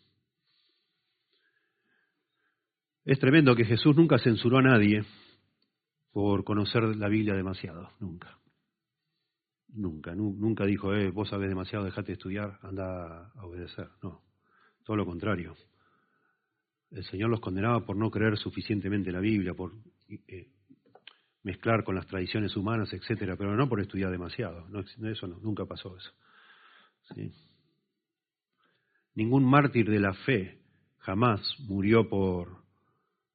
A: Es tremendo que Jesús nunca censuró a nadie por conocer la Biblia demasiado, nunca. Nunca, nu, nunca dijo, eh, vos sabés demasiado, dejate de estudiar, anda a obedecer. No, todo lo contrario. El Señor los condenaba por no creer suficientemente la Biblia, por eh, mezclar con las tradiciones humanas, etcétera, pero no por estudiar demasiado. No, eso no, nunca pasó eso. ¿Sí? Ningún mártir de la fe jamás murió por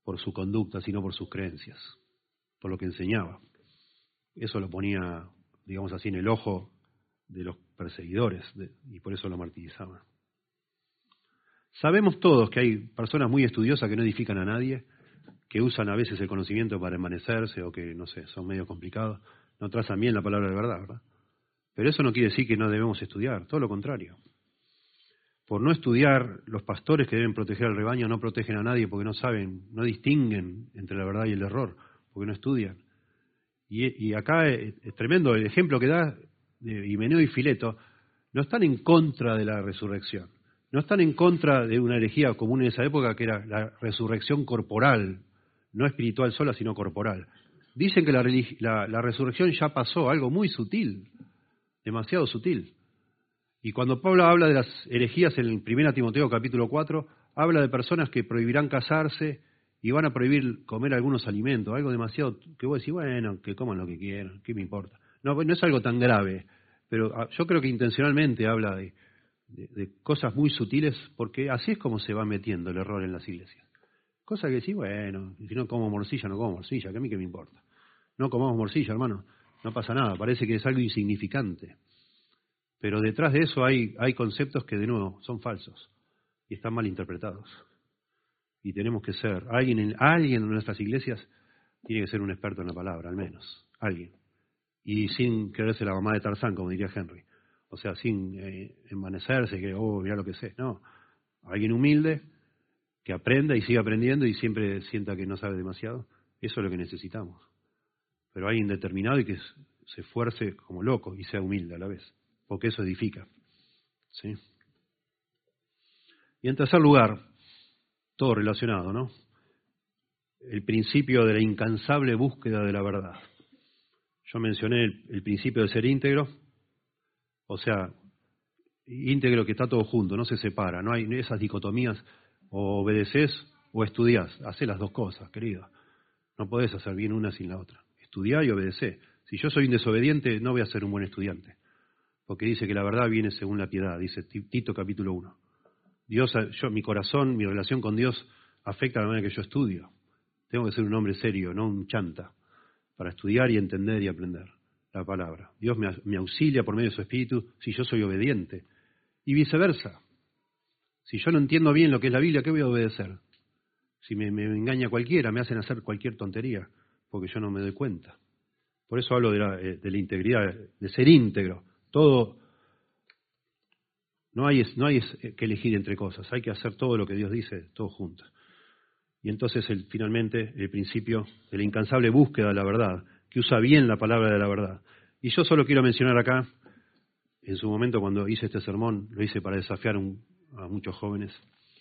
A: por su conducta, sino por sus creencias, por lo que enseñaba. Eso lo ponía, digamos así, en el ojo de los perseguidores, de, y por eso lo martirizaban. Sabemos todos que hay personas muy estudiosas que no edifican a nadie, que usan a veces el conocimiento para envanecerse o que, no sé, son medio complicados, no trazan bien la palabra de verdad, ¿verdad? Pero eso no quiere decir que no debemos estudiar, todo lo contrario. Por no estudiar, los pastores que deben proteger al rebaño no protegen a nadie porque no saben, no distinguen entre la verdad y el error, porque no estudian. Y, y acá es, es tremendo el ejemplo que da de Himeneo y Fileto, no están en contra de la resurrección, no están en contra de una herejía común en esa época que era la resurrección corporal, no espiritual sola, sino corporal. Dicen que la, la, la resurrección ya pasó, algo muy sutil, demasiado sutil. Y cuando Pablo habla de las herejías en primera Timoteo capítulo cuatro, habla de personas que prohibirán casarse y van a prohibir comer algunos alimentos, algo demasiado que vos decís, bueno, que coman lo que quieran, ¿qué me importa? No, no es algo tan grave, pero yo creo que intencionalmente habla de, de, de cosas muy sutiles, porque así es como se va metiendo el error en las iglesias. Cosa que decís, bueno, si no como morcilla, no como morcilla, que a mí qué me importa. No comamos morcilla, hermano, no pasa nada, parece que es algo insignificante. Pero detrás de eso hay, hay conceptos que, de nuevo, son falsos y están mal interpretados. Y tenemos que ser, alguien en, alguien en nuestras iglesias tiene que ser un experto en la palabra, al menos, alguien. Y sin quererse la mamá de Tarzán, como diría Henry. O sea, sin eh, envanecerse, que, oh, mira lo que sé. No, alguien humilde que aprenda y siga aprendiendo y siempre sienta que no sabe demasiado. Eso es lo que necesitamos. Pero alguien determinado y que se esfuerce como loco y sea humilde a la vez. Porque eso edifica. ¿Sí? Y en tercer lugar, todo relacionado, ¿no? El principio de la incansable búsqueda de la verdad. Yo mencioné el, el principio de ser íntegro, o sea, íntegro que está todo junto, no se separa, no hay esas dicotomías, o obedeces o estudiás, hacé las dos cosas, querido. No podés hacer bien una sin la otra. Estudiá y obedecé. Si yo soy un desobediente, no voy a ser un buen estudiante. Porque dice que la verdad viene según la piedad, dice Tito capítulo uno. Dios, yo, mi corazón, mi relación con Dios afecta a la manera que yo estudio. Tengo que ser un hombre serio, no un chanta, para estudiar y entender y aprender la palabra. Dios me, me auxilia por medio de su Espíritu si yo soy obediente. Y viceversa. Si yo no entiendo bien lo que es la Biblia, ¿qué voy a obedecer? Si me, me engaña cualquiera, me hacen hacer cualquier tontería, porque yo no me doy cuenta. Por eso hablo de la, de la integridad, de ser íntegro. Todo, no hay, no hay que elegir entre cosas, hay que hacer todo lo que Dios dice, todo junto. Y entonces, el, finalmente, el principio de la incansable búsqueda de la verdad, que usa bien la palabra de la verdad. Y yo solo quiero mencionar acá, en su momento cuando hice este sermón, lo hice para desafiar un, a muchos jóvenes.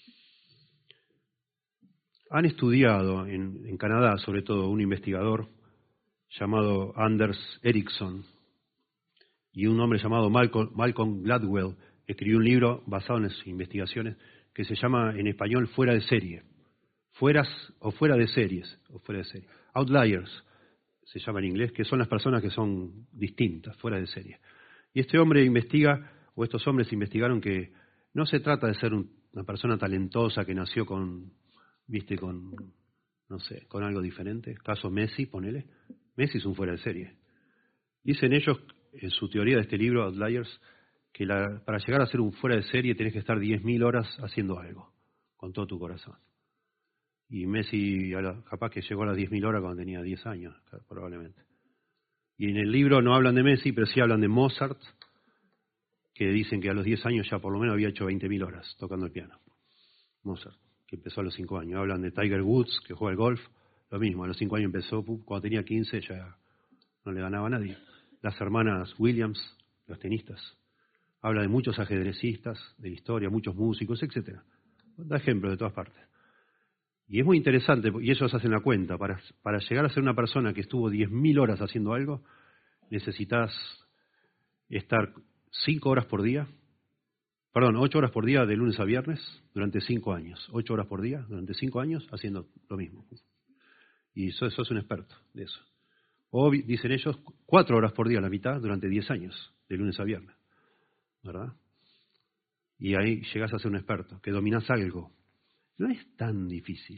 A: Han estudiado en, en Canadá, sobre todo, un investigador llamado Anders Ericsson, y un hombre llamado Malcolm, Malcolm Gladwell escribió un libro basado en las investigaciones que se llama en español Fuera de serie. Fueras o fuera de series, o fuera de serie. Outliers se llama en inglés, que son las personas que son distintas, fuera de serie. Y este hombre investiga, o estos hombres investigaron que no se trata de ser un, una persona talentosa que nació con, viste, con, no sé, con algo diferente. Caso Messi, ponele. Messi es un fuera de serie. Dicen ellos, en su teoría de este libro, Outliers, que la, para llegar a ser un fuera de serie tenés que estar diez mil horas haciendo algo, con todo tu corazón. Y Messi capaz que llegó a las diez mil horas cuando tenía diez años, probablemente. Y en el libro no hablan de Messi, pero sí hablan de Mozart, que dicen que a los diez años ya por lo menos había hecho veinte mil horas tocando el piano. Mozart, que empezó a los cinco años. Hablan de Tiger Woods, que juega al golf, lo mismo, a los cinco años empezó, cuando tenía quince ya no le ganaba a nadie. Las hermanas Williams, los tenistas. Habla de muchos ajedrecistas de la historia, muchos músicos, etcétera. Da ejemplos de todas partes. Y es muy interesante, y ellos hacen la cuenta, para, para llegar a ser una persona que estuvo diez mil horas haciendo algo, necesitas estar cinco horas por día, perdón, ocho horas por día de lunes a viernes, durante cinco años. ocho horas por día, durante cinco años, haciendo lo mismo. Y sos, sos un experto de eso. O, dicen ellos, cuatro horas por día, la mitad, durante diez años, de lunes a viernes. ¿Verdad? Y ahí llegás a ser un experto, que dominás algo. No es tan difícil.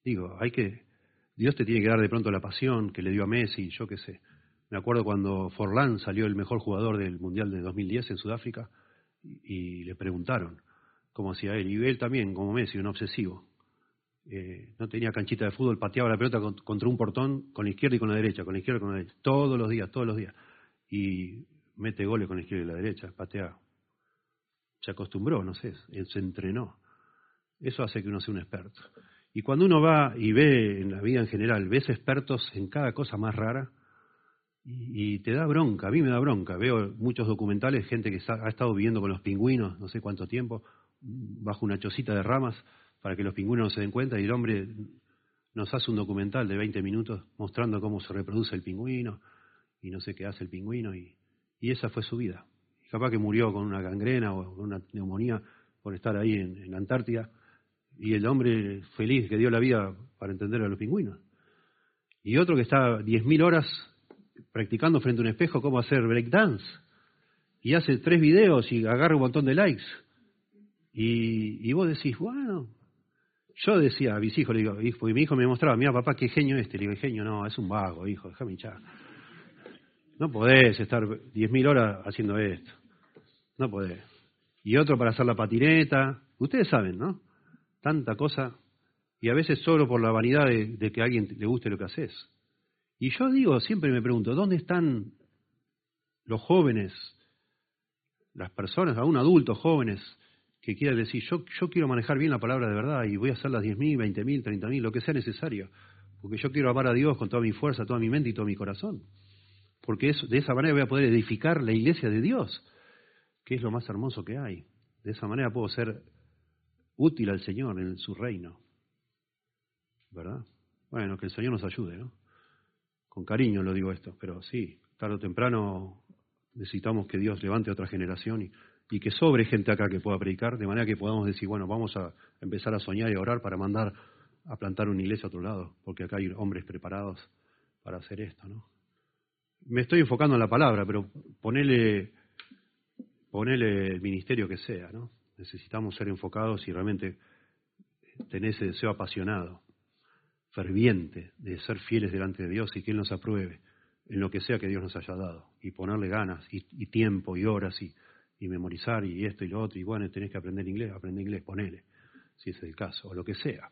A: Digo, hay que, Dios te tiene que dar de pronto la pasión que le dio a Messi, yo qué sé. Me acuerdo cuando Forlán salió el mejor jugador del Mundial de dos mil diez en Sudáfrica y, y le preguntaron cómo hacía él. Y él también, como Messi, un obsesivo. Eh, no tenía canchita de fútbol, pateaba la pelota contra un portón con la izquierda y con la derecha, con la izquierda y con la derecha, todos los días, todos los días. Y mete goles con la izquierda y la derecha, patea. Se acostumbró, no sé, se entrenó. Eso hace que uno sea un experto. Y cuando uno va y ve en la vida en general, ves expertos en cada cosa más rara y, y te da bronca, a mí me da bronca. Veo muchos documentales, gente que ha estado viviendo con los pingüinos no sé cuánto tiempo, bajo una chocita de ramas para que los pingüinos no se den cuenta, y el hombre nos hace un documental de veinte minutos mostrando cómo se reproduce el pingüino y no sé qué hace el pingüino, y, y esa fue su vida. Y capaz que murió con una gangrena o con una neumonía por estar ahí en, en la Antártida, y el hombre feliz que dio la vida para entender a los pingüinos. Y otro que está diez mil horas practicando frente a un espejo cómo hacer breakdance, y hace tres videos y agarra un montón de likes. Y, y vos decís, bueno, yo decía a mis hijos, le digo, porque mi hijo me mostraba, mira papá, qué genio este. Le digo, genio no, es un vago, hijo, déjame hinchar. No podés estar diez mil horas haciendo esto. No podés. Y otro para hacer la patineta. Ustedes saben, ¿no? Tanta cosa. Y a veces solo por la vanidad de, de que a alguien le guste lo que haces. Y yo digo, siempre me pregunto, ¿dónde están los jóvenes, las personas, aún adultos jóvenes, que quieran decir, yo, yo quiero manejar bien la palabra de verdad y voy a hacer las diez mil, veinte mil, treinta mil, lo que sea necesario? Porque yo quiero amar a Dios con toda mi fuerza, toda mi mente y todo mi corazón. Porque eso, de esa manera voy a poder edificar la iglesia de Dios, que es lo más hermoso que hay. De esa manera puedo ser útil al Señor en su reino. ¿Verdad? Bueno, que el Señor nos ayude, ¿no? Con cariño lo digo esto, pero sí, tarde o temprano necesitamos que Dios levante otra generación y, y que sobre gente acá que pueda predicar, de manera que podamos decir, bueno, vamos a empezar a soñar y a orar para mandar a plantar una iglesia a otro lado, porque acá hay hombres preparados para hacer esto, ¿no? Me estoy enfocando en la palabra, pero ponele, ponele el ministerio que sea, ¿no? Necesitamos ser enfocados y realmente tener ese deseo apasionado, ferviente, de ser fieles delante de Dios y que Él nos apruebe en lo que sea que Dios nos haya dado, y ponerle ganas y, y tiempo y horas y, y memorizar y esto y lo otro, y bueno, tenés que aprender inglés, aprender inglés, ponele, si es el caso, o lo que sea,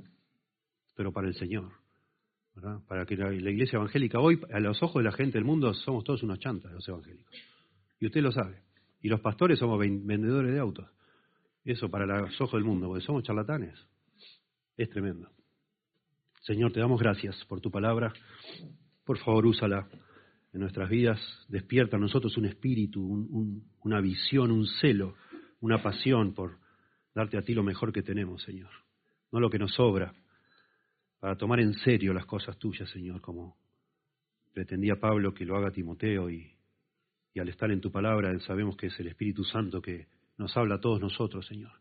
A: pero para el Señor, ¿verdad? Para que la, la iglesia evangélica hoy, a los ojos de la gente del mundo, somos todos unos chantas los evangélicos, y usted lo sabe, y los pastores somos vendedores de autos, eso para los ojos del mundo, porque somos charlatanes, es tremendo. Señor, te damos gracias por tu palabra. Por favor, úsala en nuestras vidas. Despierta a nosotros un espíritu, un, un, una visión, un celo, una pasión por darte a ti lo mejor que tenemos, Señor. No lo que nos sobra, para tomar en serio las cosas tuyas, Señor, como pretendía Pablo que lo haga Timoteo. Y, y al estar en tu palabra sabemos que es el Espíritu Santo que nos habla a todos nosotros, Señor.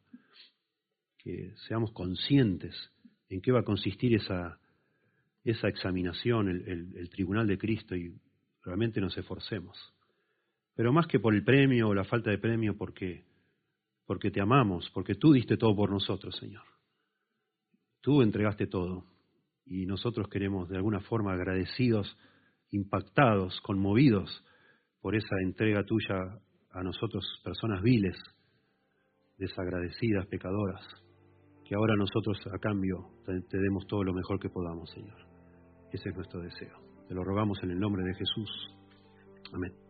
A: Que seamos conscientes en qué va a consistir esa, esa examinación, el, el, el tribunal de Cristo, y realmente nos esforcemos. Pero más que por el premio o la falta de premio, porque, porque te amamos, porque tú diste todo por nosotros, Señor. Tú entregaste todo, y nosotros queremos de alguna forma agradecidos, impactados, conmovidos por esa entrega tuya a nosotros, personas viles, desagradecidas, pecadoras, que ahora nosotros a cambio te, te demos todo lo mejor que podamos, Señor. Ese es nuestro deseo. Te lo rogamos en el nombre de Jesús. Amén.